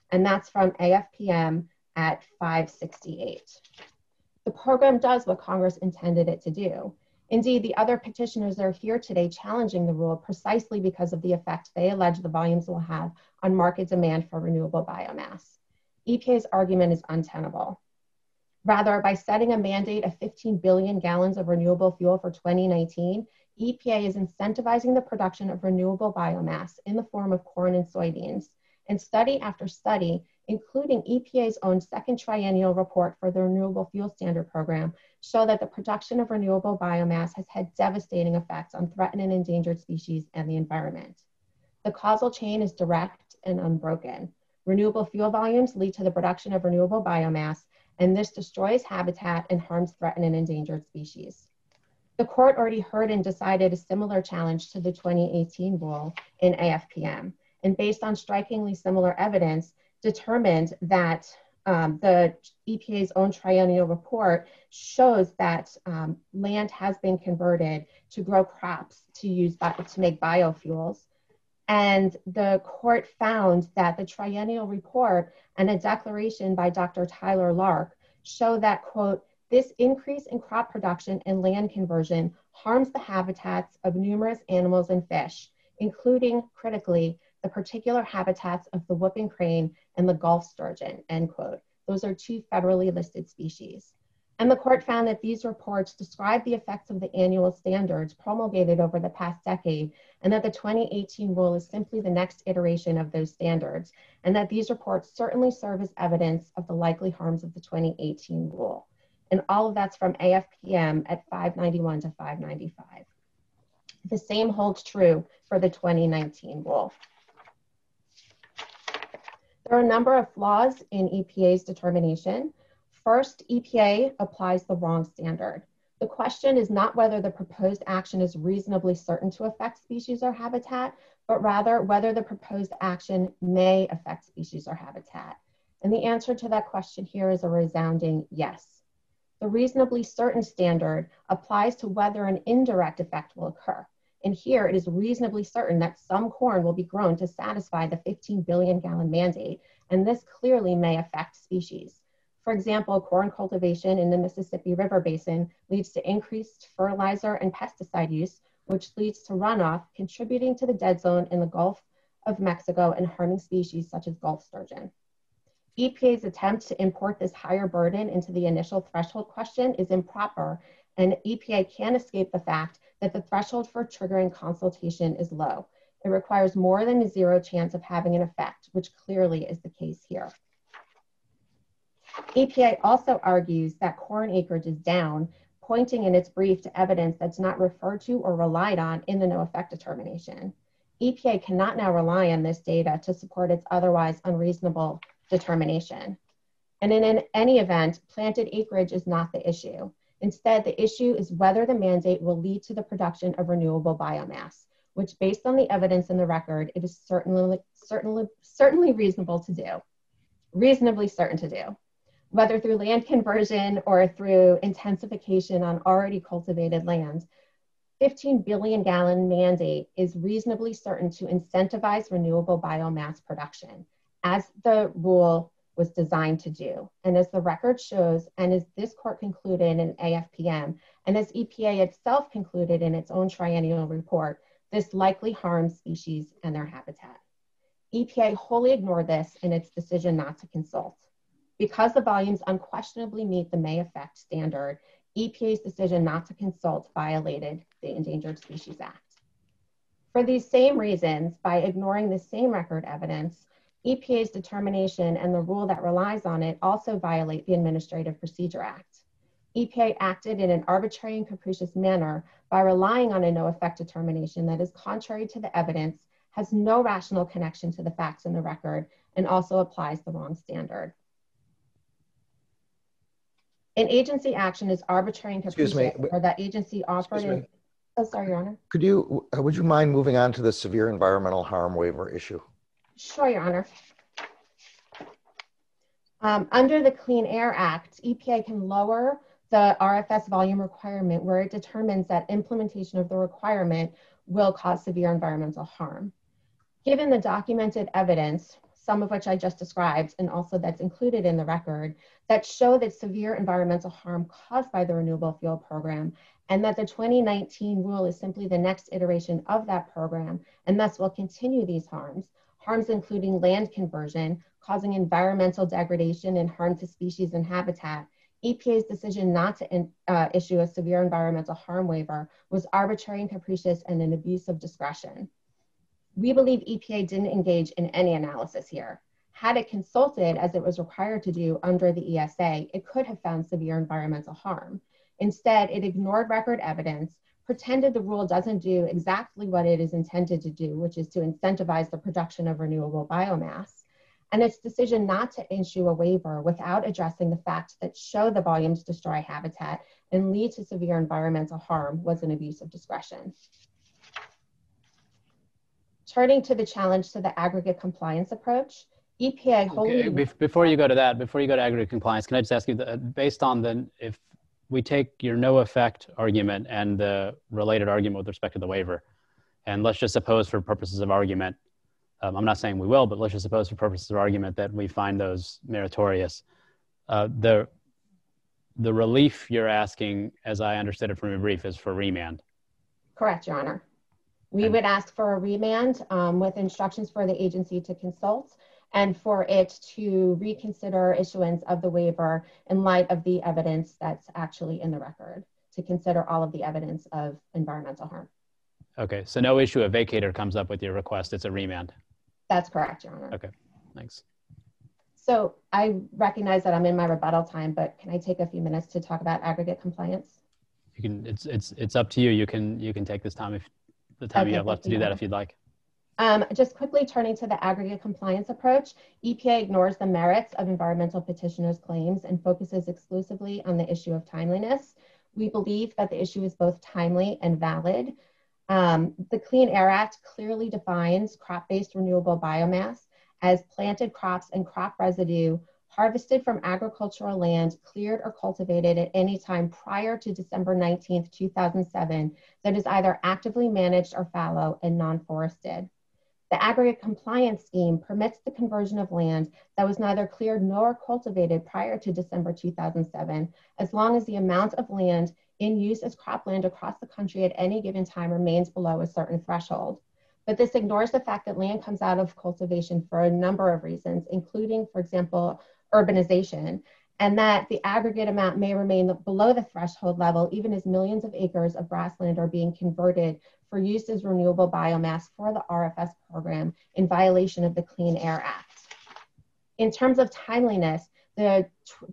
and that's from AFPM at 568. The program does what Congress intended it to do. Indeed, the other petitioners that are here today challenging the rule precisely because of the effect they allege the volumes will have on market demand for renewable biomass. EPA's argument is untenable. Rather, by setting a mandate of 15 billion gallons of renewable fuel for 2019, EPA is incentivizing the production of renewable biomass in the form of corn and soybeans. And study after study, including EPA's own second triennial report for the Renewable Fuel Standard Program, show that the production of renewable biomass has had devastating effects on threatened and endangered species and the environment. The causal chain is direct and unbroken. Renewable fuel volumes lead to the production of renewable biomass, and this destroys habitat and harms threatened and endangered species. The court already heard and decided a similar challenge to the 2018 rule in AFPM, and based on strikingly similar evidence, determined that the EPA's own triennial report shows that land has been converted to grow crops to make biofuels. And the court found that the triennial report and a declaration by Dr. Tyler Lark show that, quote, this increase in crop production and land conversion harms the habitats of numerous animals and fish, including, critically, the particular habitats of the whooping crane and the Gulf sturgeon, end quote. Those are two federally listed species. And the court found that these reports describe the effects of the annual standards promulgated over the past decade, and that the 2018 rule is simply the next iteration of those standards, and that these reports certainly serve as evidence of the likely harms of the 2018 rule. And all of that's from AFPM at 591 to 595. The same holds true for the 2019 rule. There are a number of flaws in EPA's determination. First, EPA applies the wrong standard. The question is not whether the proposed action is reasonably certain to affect species or habitat, but rather whether the proposed action may affect species or habitat. And the answer to that question here is a resounding yes. The reasonably certain standard applies to whether an indirect effect will occur. And here it is reasonably certain that some corn will be grown to satisfy the 15 billion gallon mandate, and this clearly may affect species. For example, corn cultivation in the Mississippi River Basin leads to increased fertilizer and pesticide use, which leads to runoff, contributing to the dead zone in the Gulf of Mexico and harming species such as Gulf sturgeon. EPA's attempt to import this higher burden into the initial threshold question is improper, and EPA can't escape the fact that the threshold for triggering consultation is low. It requires more than a zero chance of having an effect, which clearly is the case here. EPA also argues that corn acreage is down, pointing in its brief to evidence that's not referred to or relied on in the no effect determination. EPA cannot now rely on this data to support its otherwise unreasonable determination. And in any event, planted acreage is not the issue. Instead, the issue is whether the mandate will lead to the production of renewable biomass, which, based on the evidence in the record, it is certainly reasonable to do, reasonably certain to do. Whether through land conversion or through intensification on already cultivated land, 15 billion gallon mandate is reasonably certain to incentivize renewable biomass production, as the rule was designed to do. And as the record shows, and as this court concluded in AFPM, and as EPA itself concluded in its own triennial report, this likely harms species and their habitat. EPA wholly ignored this in its decision not to consult. Because the volumes unquestionably meet the may affect standard, EPA's decision not to consult violated the Endangered Species Act. For these same reasons, by ignoring the same record evidence, EPA's determination and the rule that relies on it also violate the Administrative Procedure Act. EPA acted in an arbitrary and capricious manner by relying on a no effect determination that is contrary to the evidence, has no rational connection to the facts in the record, and also applies the wrong standard. An agency action is arbitrary and capricious, or that agency operated. Oh, sorry, Your Honor. Would you mind moving on to the severe environmental harm waiver issue? Sure, Your Honor. Under the Clean Air Act, EPA can lower the RFS volume requirement where it determines that implementation of the requirement will cause severe environmental harm. Given the documented evidence, some of which I just described, and also that's included in the record, that show that severe environmental harm caused by the Renewable Fuel Program, and that the 2019 rule is simply the next iteration of that program, and thus will continue these harms including land conversion, causing environmental degradation and harm to species and habitat. EPA's decision not to issue a severe environmental harm waiver was arbitrary and capricious and an abuse of discretion. We believe EPA didn't engage in any analysis here. Had it consulted, as it was required to do under the ESA, it could have found severe environmental harm. Instead, it ignored record evidence, pretended the rule doesn't do exactly what it is intended to do, which is to incentivize the production of renewable biomass, and its decision not to issue a waiver without addressing the facts that show the volumes destroy habitat and lead to severe environmental harm was an abuse of discretion. Turning to the challenge to the aggregate compliance approach, EPA wholly— Before you go to that, before you go to aggregate compliance, can I just ask you, based on if we take your no effect argument and the related argument with respect to the waiver, and let's just suppose for purposes of argument, I'm not saying we will, but let's just suppose for purposes of argument that we find those meritorious. The relief you're asking, as I understood it from your brief, is for remand. Correct, Your Honor. We would ask for a remand with instructions for the agency to consult and for it to reconsider issuance of the waiver in light of the evidence that's actually in the record, to consider all of the evidence of environmental harm. Okay, so no issue of vacator comes up with your request, it's a remand. That's correct, Your Honor. Okay, thanks. So I recognize that I'm in my rebuttal time, but can I take a few minutes to talk about aggregate compliance? You can. It's up to you. You can take this time, if the time you have left to do that, if you'd like. Just quickly turning to the aggregate compliance approach, EPA ignores the merits of environmental petitioners' claims and focuses exclusively on the issue of timeliness. We believe that the issue is both timely and valid. The Clean Air Act clearly defines crop-based renewable biomass as planted crops and crop residue harvested from agricultural land cleared or cultivated at any time prior to December 19th, 2007 that is either actively managed or fallow and non-forested. The aggregate compliance scheme permits the conversion of land that was neither cleared nor cultivated prior to December 2007, as long as the amount of land in use as cropland across the country at any given time remains below a certain threshold. But this ignores the fact that land comes out of cultivation for a number of reasons, including, for example, urbanization, and that the aggregate amount may remain below the threshold level even as millions of acres of grassland are being converted for use as renewable biomass for the RFS program in violation of the Clean Air Act. In terms of timeliness, the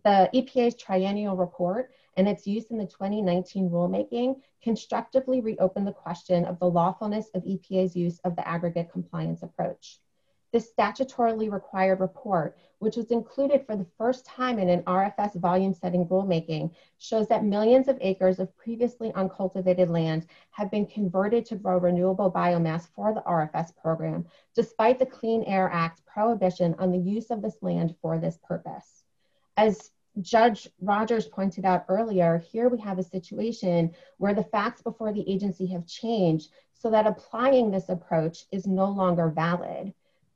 EPA's triennial report and its use in the 2019 rulemaking constructively reopened the question of the lawfulness of EPA's use of the aggregate compliance approach. This statutorily required report, which was included for the first time in an RFS volume setting rulemaking, shows that millions of acres of previously uncultivated land have been converted to grow renewable biomass for the RFS program, despite the Clean Air Act prohibition on the use of this land for this purpose. As Judge Rogers pointed out earlier, here we have a situation where the facts before the agency have changed so that applying this approach is no longer valid.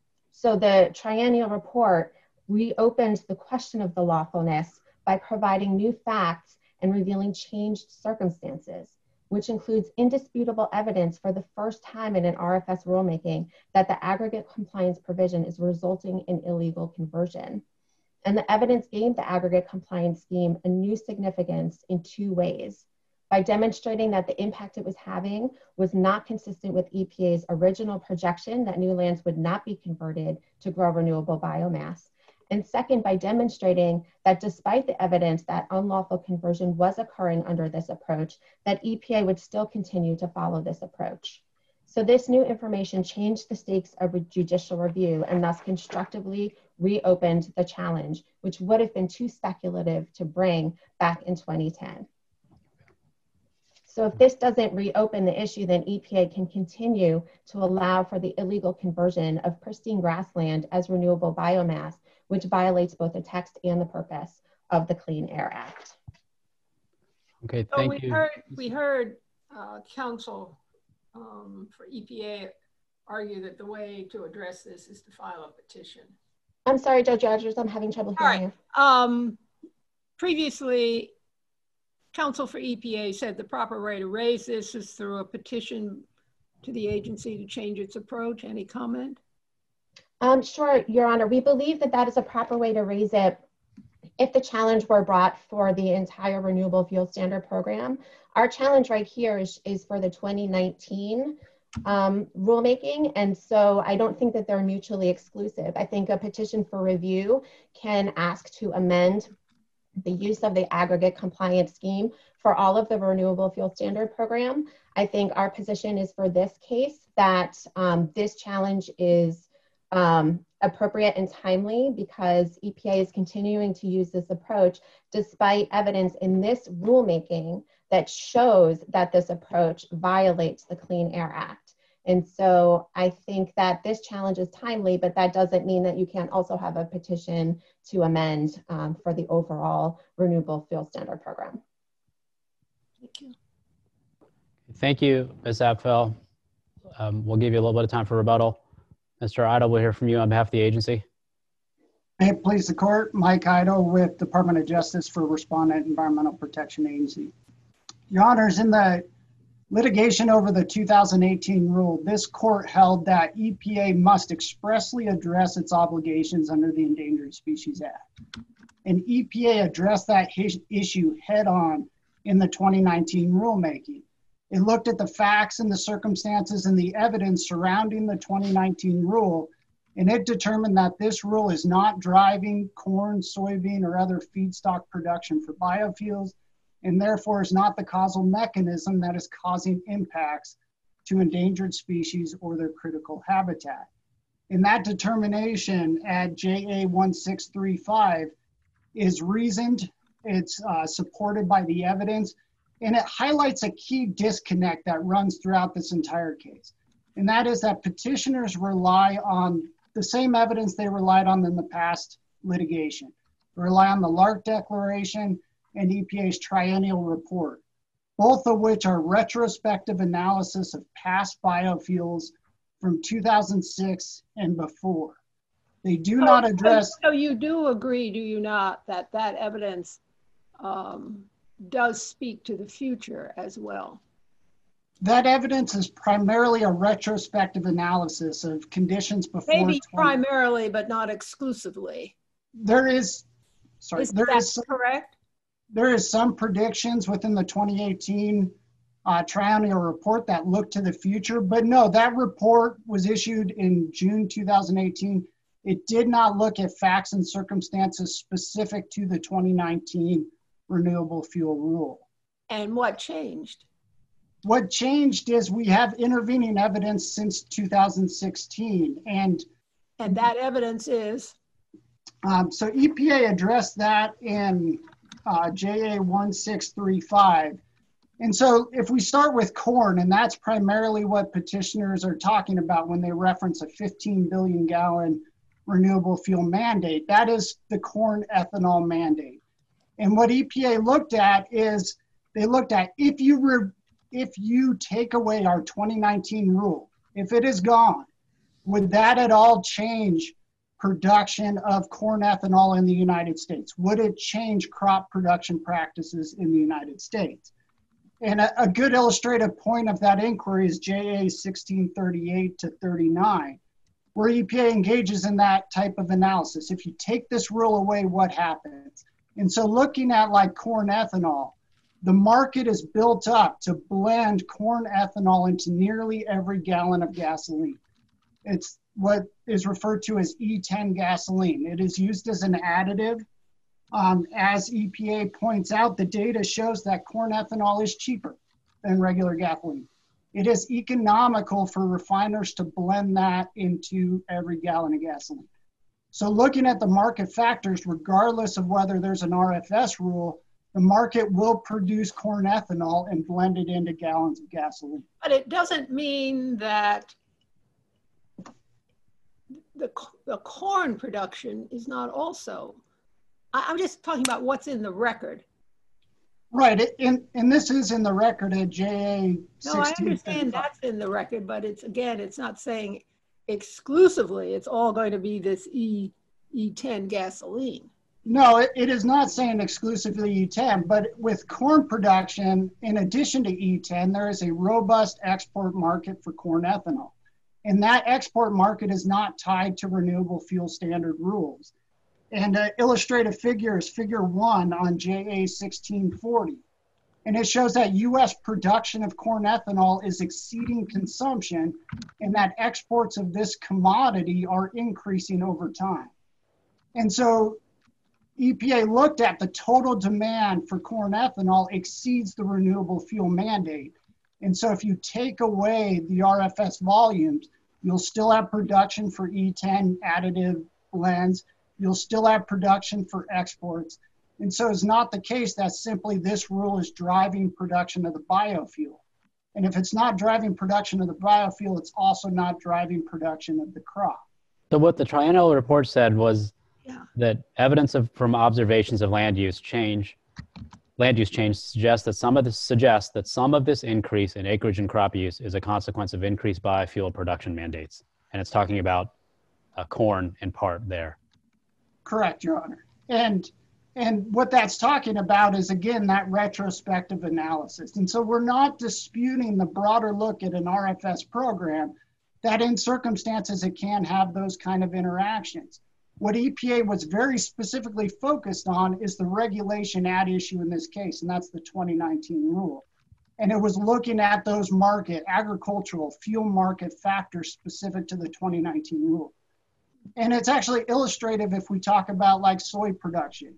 So the triennial report reopened the question of the lawfulness by providing new facts and revealing changed circumstances, which includes indisputable evidence for the first time in an RFS rulemaking that the aggregate compliance provision is resulting in illegal conversion. And the evidence gave the aggregate compliance scheme a new significance in two ways: by demonstrating that the impact it was having was not consistent with EPA's original projection that new lands would not be converted to grow renewable biomass. And second, by demonstrating that despite the evidence that unlawful conversion was occurring under this approach, that EPA would still continue to follow this approach. So this new information changed the stakes of judicial review and thus constructively reopened the challenge, which would have been too speculative to bring back in 2010. So if this doesn't reopen the issue, then EPA can continue to allow for the illegal conversion of pristine grassland as renewable biomass, which violates both the text and the purpose of the Clean Air Act. Okay, thank you. We heard counsel for EPA argue that the way to address this is to file a petition. I'm sorry, Judge Rogers, I'm having trouble hearing you. Previously, counsel for EPA said the proper way to raise this is through a petition to the agency to change its approach. Any comment? Sure, Your Honor. We believe that that is a proper way to raise it if the challenge were brought for the entire Renewable Fuel Standard Program. Our challenge right here is for the 2019 rulemaking, and so I don't think that they're mutually exclusive. I think a petition for review can ask to amend the use of the aggregate compliance scheme for all of the Renewable Fuel Standard Program. I think our position is for this case that this challenge is appropriate and timely because EPA is continuing to use this approach despite evidence in this rulemaking that shows that this approach violates the Clean Air Act. And so I think that this challenge is timely, but that doesn't mean that you can't also have a petition to amend for the overall Renewable Fuel Standard Program. Thank you. Thank you, Ms. Apfel. We'll give you a little bit of time for rebuttal. Mr. Idle, we'll hear from you on behalf of the agency. May it please the court, Mike Idle with Department of Justice for Respondent Environmental Protection Agency. Your Honors, in the litigation over the 2018 rule, this court held that EPA must expressly address its obligations under the Endangered Species Act. And EPA addressed that issue head on in the 2019 rulemaking. It looked at the facts and the circumstances and the evidence surrounding the 2019 rule, and it determined that this rule is not driving corn, soybean, or other feedstock production for biofuels, and therefore is not the causal mechanism that is causing impacts to endangered species or their critical habitat. And that determination at JA 1635 is reasoned, it's supported by the evidence, and it highlights a key disconnect that runs throughout this entire case. And that is that petitioners rely on the same evidence they relied on in the past litigation. They rely on the LARC Declaration and EPA's triennial report, both of which are retrospective analysis of past biofuels from 2006 and before. They do not address— So you do agree, do you not, that that evidence does speak to the future as well? That evidence is primarily a retrospective analysis of conditions before— Maybe primarily, but not exclusively. There is, sorry, is that correct? There is some predictions within the 2018 triennial report that look to the future, but no, that report was issued in June 2018. It did not look at facts and circumstances specific to the 2019 renewable fuel rule. And what changed? What changed is we have intervening evidence since 2016. And that evidence is? So EPA addressed that in JA 1635. And so if we start with corn, and that's primarily what petitioners are talking about when they reference a 15 billion gallon renewable fuel mandate, that is the corn ethanol mandate. And what EPA looked at is they looked at if you take away our 2019 rule, if it is gone, would that at all change production of corn ethanol in the United States? Would it change crop production practices in the United States? And a good illustrative point of that inquiry is JA 1638 to 39, where EPA engages in that type of analysis. If you take this rule away, what happens? And so looking at like corn ethanol, the market is built up to blend corn ethanol into nearly every gallon of gasoline. It's what is referred to as E10 gasoline. It is used as an additive. As EPA points out, the data shows that corn ethanol is cheaper than regular gasoline. It is economical for refiners to blend that into every gallon of gasoline. So looking at the market factors, regardless of whether there's an RFS rule, the market will produce corn ethanol and blend it into gallons of gasoline. But it doesn't mean that the corn production is not also, I'm just talking about what's in the record. Right, and this is in the record at JA 1635. No, I understand that's in the record, but it's, again, it's not saying exclusively it's all going to be this E10 E10 gasoline. No, it is not saying exclusively E10, but with corn production, in addition to E10, there is a robust export market for corn ethanol. And that export market is not tied to renewable fuel standard rules. And illustrative figure is figure 1 on JA 1640. And it shows that US production of corn ethanol is exceeding consumption and that exports of this commodity are increasing over time. And so EPA looked at the total demand for corn ethanol exceeds the renewable fuel mandate. And so if you take away the RFS volumes, you'll still have production for E10 additive blends. You'll still have production for exports. And so it's not the case that simply this rule is driving production of the biofuel. And if it's not driving production of the biofuel, it's also not driving production of the crop. So what the triennial report said was that evidence from observations of land use change suggests that some of this increase in acreage and crop use is a consequence of increased biofuel production mandates. And it's talking about corn in part there. Correct, Your Honor. And what that's talking about is, again, that retrospective analysis. And so we're not disputing the broader look at an RFS program that in circumstances it can have those kind of interactions. What EPA was very specifically focused on is the regulation at issue in this case, and that's the 2019 rule. And it was looking at those agricultural fuel market factors specific to the 2019 rule. And it's actually illustrative if we talk about like soy production.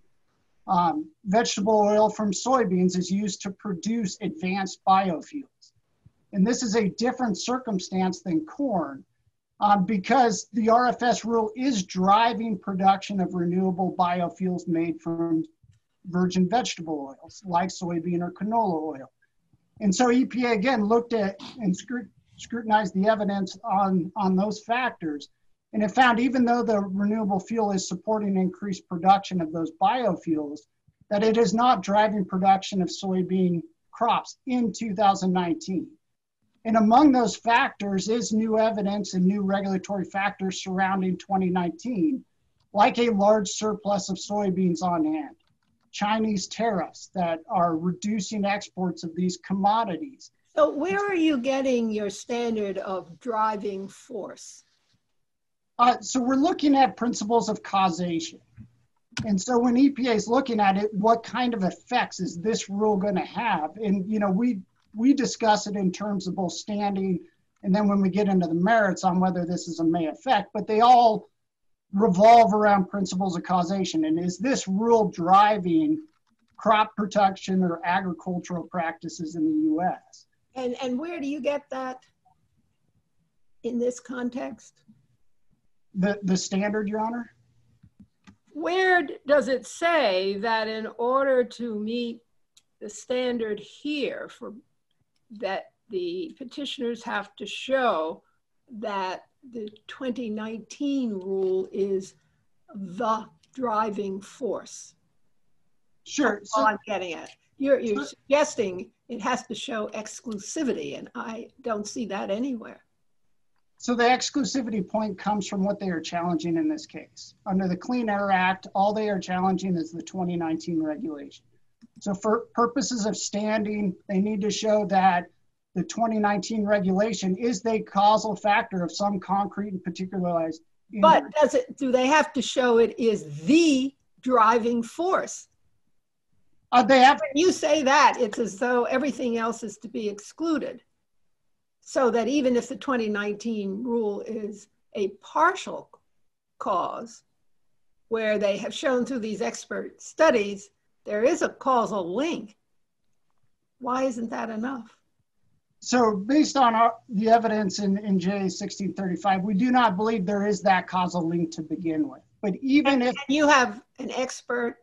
Vegetable oil from soybeans is used to produce advanced biofuels. And this is a different circumstance than corn because the RFS rule is driving production of renewable biofuels made from virgin vegetable oils like soybean or canola oil. And so EPA again looked at and scrutinized the evidence on those factors. And it found even though the renewable fuel is supporting increased production of those biofuels, that it is not driving production of soybean crops in 2019. And among those factors is new evidence and new regulatory factors surrounding 2019, like a large surplus of soybeans on hand, Chinese tariffs that are reducing exports of these commodities. So where are you getting your standard of driving force? So we're looking at principles of causation. And so when EPA is looking at it, what kind of effects is this rule going to have? And, you know, we discuss it in terms of both standing and then when we get into the merits on whether this is a may effect, but they all revolve around principles of causation. And is this rule driving crop protection or agricultural practices in the US? And where do you get that in this context? The standard, Your Honor? Where does it say that in order to meet the standard here for that the petitioners have to show that the 2019 rule is the driving force? Sure. That's all I'm getting at. You're suggesting it has to show exclusivity, and I don't see that anywhere. So the exclusivity point comes from what they are challenging in this case. Under the Clean Air Act, all they are challenging is the 2019 regulation. So for purposes of standing, they need to show that the 2019 regulation is the causal factor of some concrete and particularized injury. But do they have to show it is the driving force? They have. When you say that, it's as though everything else is to be excluded. So that even if the 2019 rule is a partial cause, where they have shown through these expert studies, there is a causal link. Why isn't that enough? So based on the evidence in JA 1635, we do not believe there is that causal link to begin with. But even if you have an expert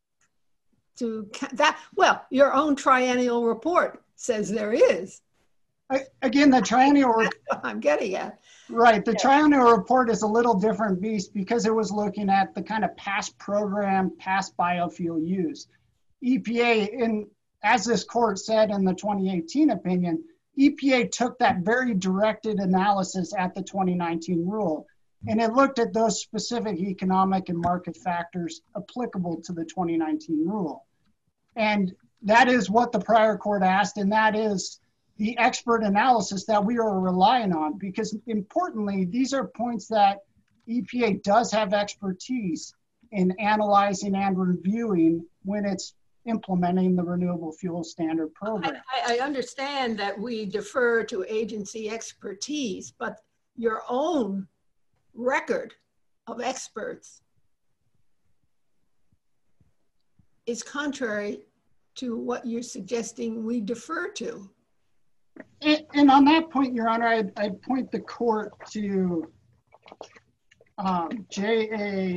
to that, well, your own triennial report says there is. Again, the triennial I'm getting at. Right, the triennial report is a little different beast because it was looking at the kind of past program, past biofuel use. EPA, as this court said in the 2018 opinion, EPA took that very directed analysis at the 2019 rule And it looked at those specific economic and market factors applicable to the 2019 rule. And that is what the prior court asked, and that is the expert analysis that we are relying on, because importantly, these are points that EPA does have expertise in analyzing and reviewing when it's implementing the Renewable Fuel Standard program. I understand that we defer to agency expertise, but your own record of experts is contrary to what you're suggesting we defer to. And on that point, Your Honor, I'd point the court to JA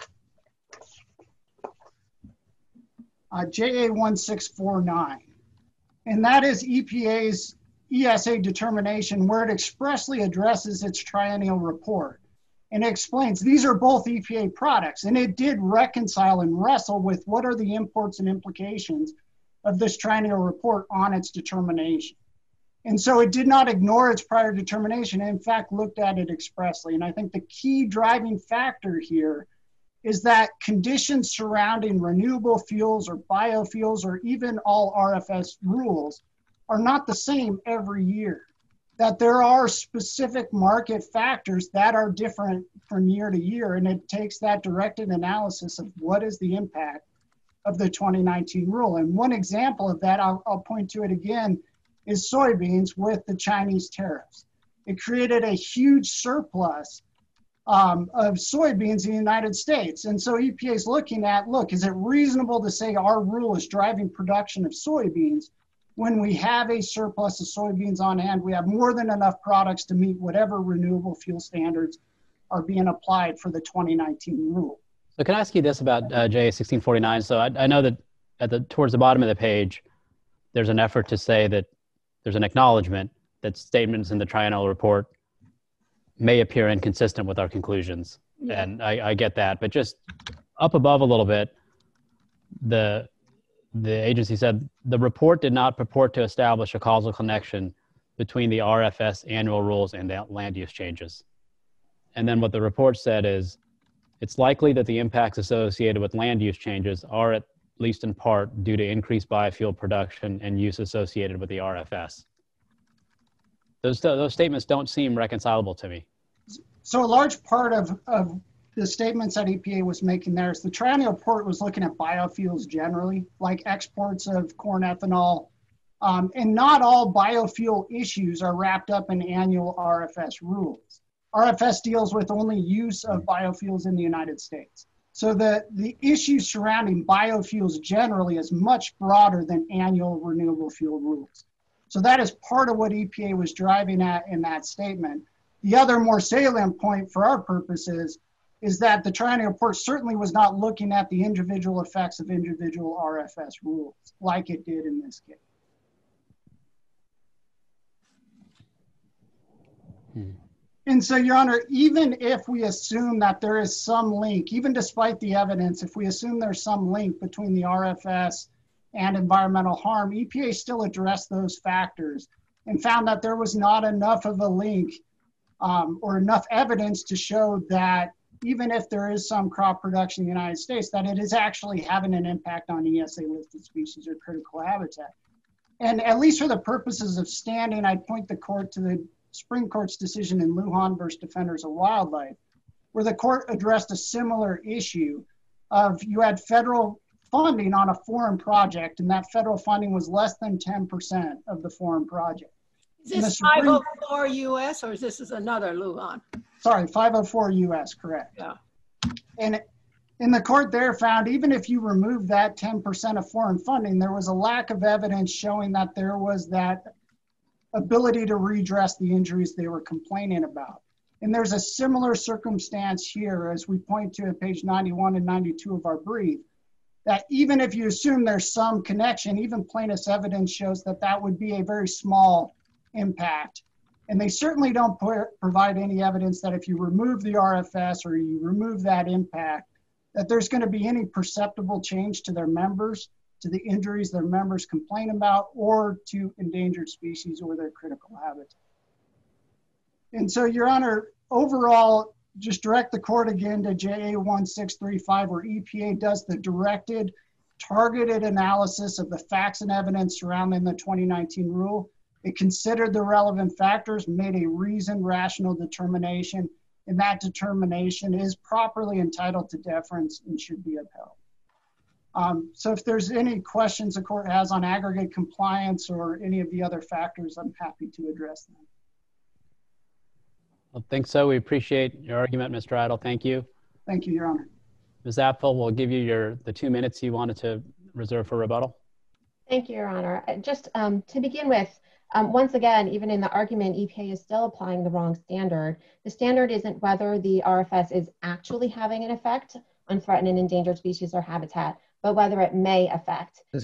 1649. And that is EPA's ESA determination where it expressly addresses its triennial report. And it explains these are both EPA products, and it did reconcile and wrestle with what are the imports and implications of this triennial report on its determination. And so it did not ignore its prior determination, and in fact looked at it expressly. And I think the key driving factor here is that conditions surrounding renewable fuels or biofuels or even all RFS rules are not the same every year. That there are specific market factors that are different from year to year, and it takes that directed analysis of what is the impact of the 2019 rule. And one example of that, I'll point to it again, is soybeans with the Chinese tariffs. It created a huge surplus of soybeans in the United States. And so EPA is looking at, look, is it reasonable to say our rule is driving production of soybeans when we have a surplus of soybeans on hand? We have more than enough products to meet whatever renewable fuel standards are being applied for the 2019 rule. So can I ask you this about JA 1649? So I know that towards the bottom of the page, there's an effort to say that there's an acknowledgement that statements in the triennial report may appear inconsistent with our conclusions. Yeah. And I get that, but just up above a little bit, the agency said the report did not purport to establish a causal connection between the RFS annual rules and the land use changes. And then what the report said is, it's likely that the impacts associated with land use changes are at least in part due to increased biofuel production and use associated with the RFS. Those statements don't seem reconcilable to me. So a large part of the statements that EPA was making there is the triennial report was looking at biofuels generally, like exports of corn ethanol, and not all biofuel issues are wrapped up in annual RFS rules. RFS deals with only use of biofuels in the United States. So the issue surrounding biofuels generally is much broader than annual renewable fuel rules. So that is part of what EPA was driving at in that statement. The other more salient point for our purposes is that the triennial report certainly was not looking at the individual effects of individual RFS rules like it did in this case. And so, Your Honor, even if we assume that there is some link, even despite the evidence, if we assume there's some link between the RFS and environmental harm, EPA still addressed those factors and found that there was not enough of a link or enough evidence to show that even if there is some crop production in the United States, that it is actually having an impact on ESA listed species or critical habitat. And at least for the purposes of standing, I'd point the court to the Supreme Court's decision in Lujan versus Defenders of Wildlife, where the court addressed a similar issue of you had federal funding on a foreign project, and that federal funding was less than 10% of the foreign project. Is this 504 U.S. or is this another Lujan? Sorry, 504 U.S., correct. Yeah. And the court there found even if you remove that 10% of foreign funding, there was a lack of evidence showing that there was that ability to redress the injuries they were complaining about. And there's a similar circumstance here, as we point to at page 91 and 92 of our brief, that even if you assume there's some connection, even plaintiff's evidence shows that that would be a very small impact. And they certainly don't provide any evidence that if you remove the RFS or you remove that impact, that there's going to be any perceptible change to their members, to the injuries their members complain about, or to endangered species or their critical habitat. And so, Your Honor, overall, just direct the court again to JA1635, where EPA does the directed, targeted analysis of the facts and evidence surrounding the 2019 rule. It considered the relevant factors, made a reasoned, rational determination, and that determination is properly entitled to deference and should be upheld. So if there's any questions the court has on aggregate compliance or any of the other factors, I'm happy to address them. I think so. We appreciate your argument, Mr. Idle. Thank you. Thank you, Your Honor. Ms. Apfel, we'll give you the 2 minutes you wanted to reserve for rebuttal. Thank you, Your Honor. Just to begin with, once again, even in the argument, EPA is still applying the wrong standard. The standard isn't whether the RFS is actually having an effect on threatened and endangered species or habitat, but whether it may affect. Ms.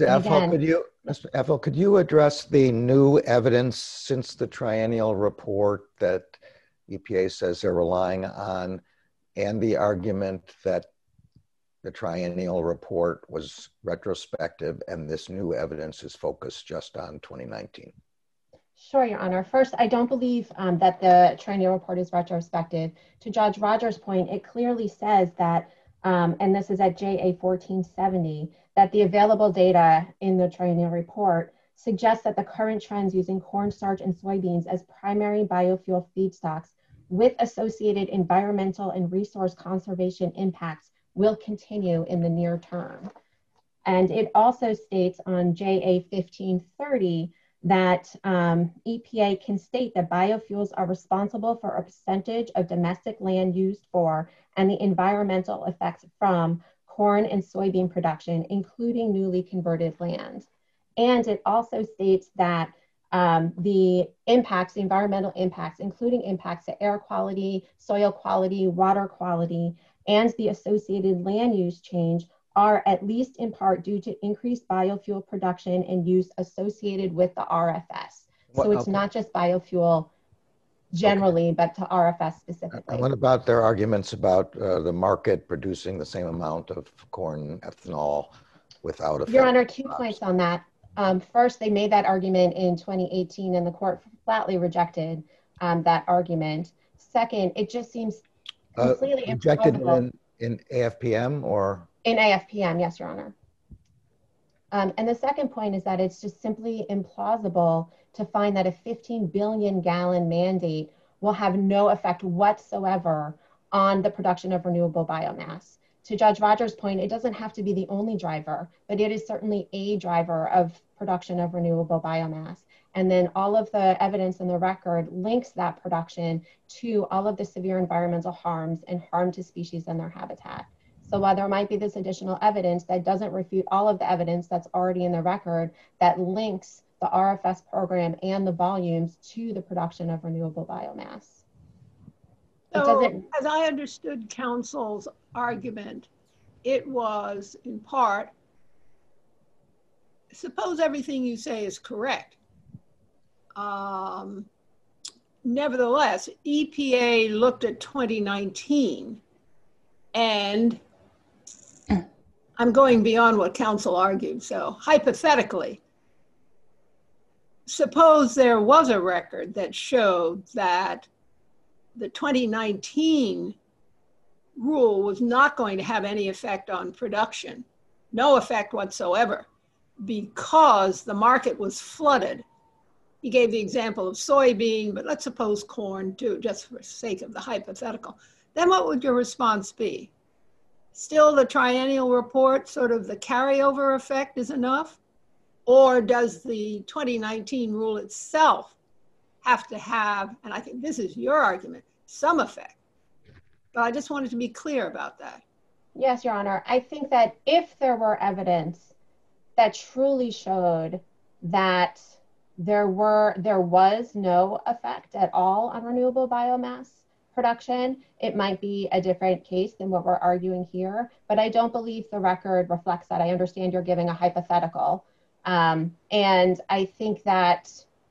Apfel, could you address the new evidence since the triennial report that EPA says they're relying on, and the argument that the triennial report was retrospective and this new evidence is focused just on 2019? Sure, Your Honor. First, I don't believe that the triennial report is retrospective. To Judge Rogers' point, it clearly says that, and this is at JA 1470, that the available data in the triennial report suggests that the current trends using cornstarch and soybeans as primary biofuel feedstocks with associated environmental and resource conservation impacts will continue in the near term. And it also states on JA 1530 that EPA can state that biofuels are responsible for a percentage of domestic land used for and the environmental effects from corn and soybean production, including newly converted land. And it also states that the impacts, the environmental impacts, including impacts to air quality, soil quality, water quality, and the associated land use change are at least in part due to increased biofuel production and use associated with the RFS. So it's not just biofuel generally, but to RFS specifically. And what about their arguments about the market producing the same amount of corn ethanol without effect? Your Honor, 2 points on that. First, they made that argument in 2018 and the court flatly rejected that argument. Second, it just seems completely rejected in AFPM or? In AFPM, yes, Your Honor. And the second point is that it's just simply implausible to find that a 15 billion gallon mandate will have no effect whatsoever on the production of renewable biomass. To Judge Rogers' point, it doesn't have to be the only driver, but it is certainly a driver of production of renewable biomass. And then all of the evidence in the record links that production to all of the severe environmental harms and harm to species and their habitat. So while there might be this additional evidence, that doesn't refute all of the evidence that's already in the record that links the RFS program and the volumes to the production of renewable biomass. So, as I understood counsel's argument, it was in part, suppose everything you say is correct. Nevertheless, EPA looked at 2019 and I'm going beyond what counsel argued. So hypothetically, suppose there was a record that showed that the 2019 rule was not going to have any effect on production, no effect whatsoever, because the market was flooded. He gave the example of soybean, but let's suppose corn too, just for the sake of the hypothetical. Then what would your response be? Still the triennial report, sort of the carryover effect is enough? Or does the 2019 rule itself have to have, and I think this is your argument, some effect? But I just wanted to be clear about that. Yes, Your Honor. I think that if there were evidence that truly showed that there was no effect at all on renewable biomass production, it might be a different case than what we're arguing here. But I don't believe the record reflects that. I understand you're giving a hypothetical. And I think that...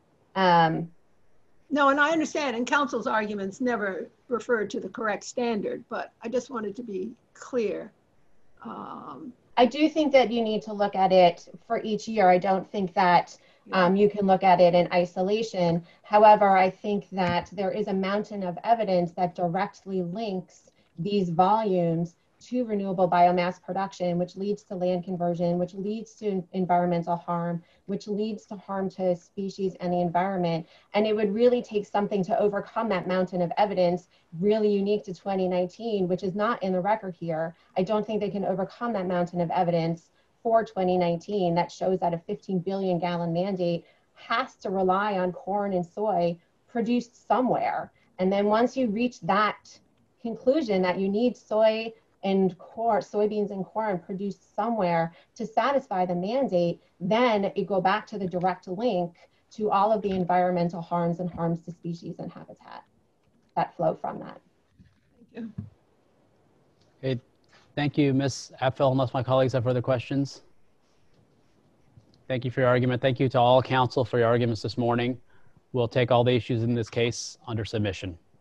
No, and I understand, and counsel's arguments never referred to the correct standard, but I just wanted to be clear. I do think that you need to look at it for each year. I don't think that You can look at it in isolation. However, I think that there is a mountain of evidence that directly links these volumes to renewable biomass production, which leads to land conversion, which leads to environmental harm, which leads to harm to species and the environment. And it would really take something to overcome that mountain of evidence, really unique to 2019, which is not in the record here. I don't think they can overcome that mountain of evidence for 2019 that shows that a 15 billion gallon mandate has to rely on corn and soy produced somewhere. And then once you reach that conclusion that you need soy and corn, soybeans and corn produced somewhere to satisfy the mandate, then you go back to the direct link to all of the environmental harms and harms to species and habitat that flow from that. Thank you. Okay, thank you, Ms. Apfel, unless my colleagues have further questions. Thank you for your argument. Thank you to all counsel for your arguments this morning. We'll take all the issues in this case under submission.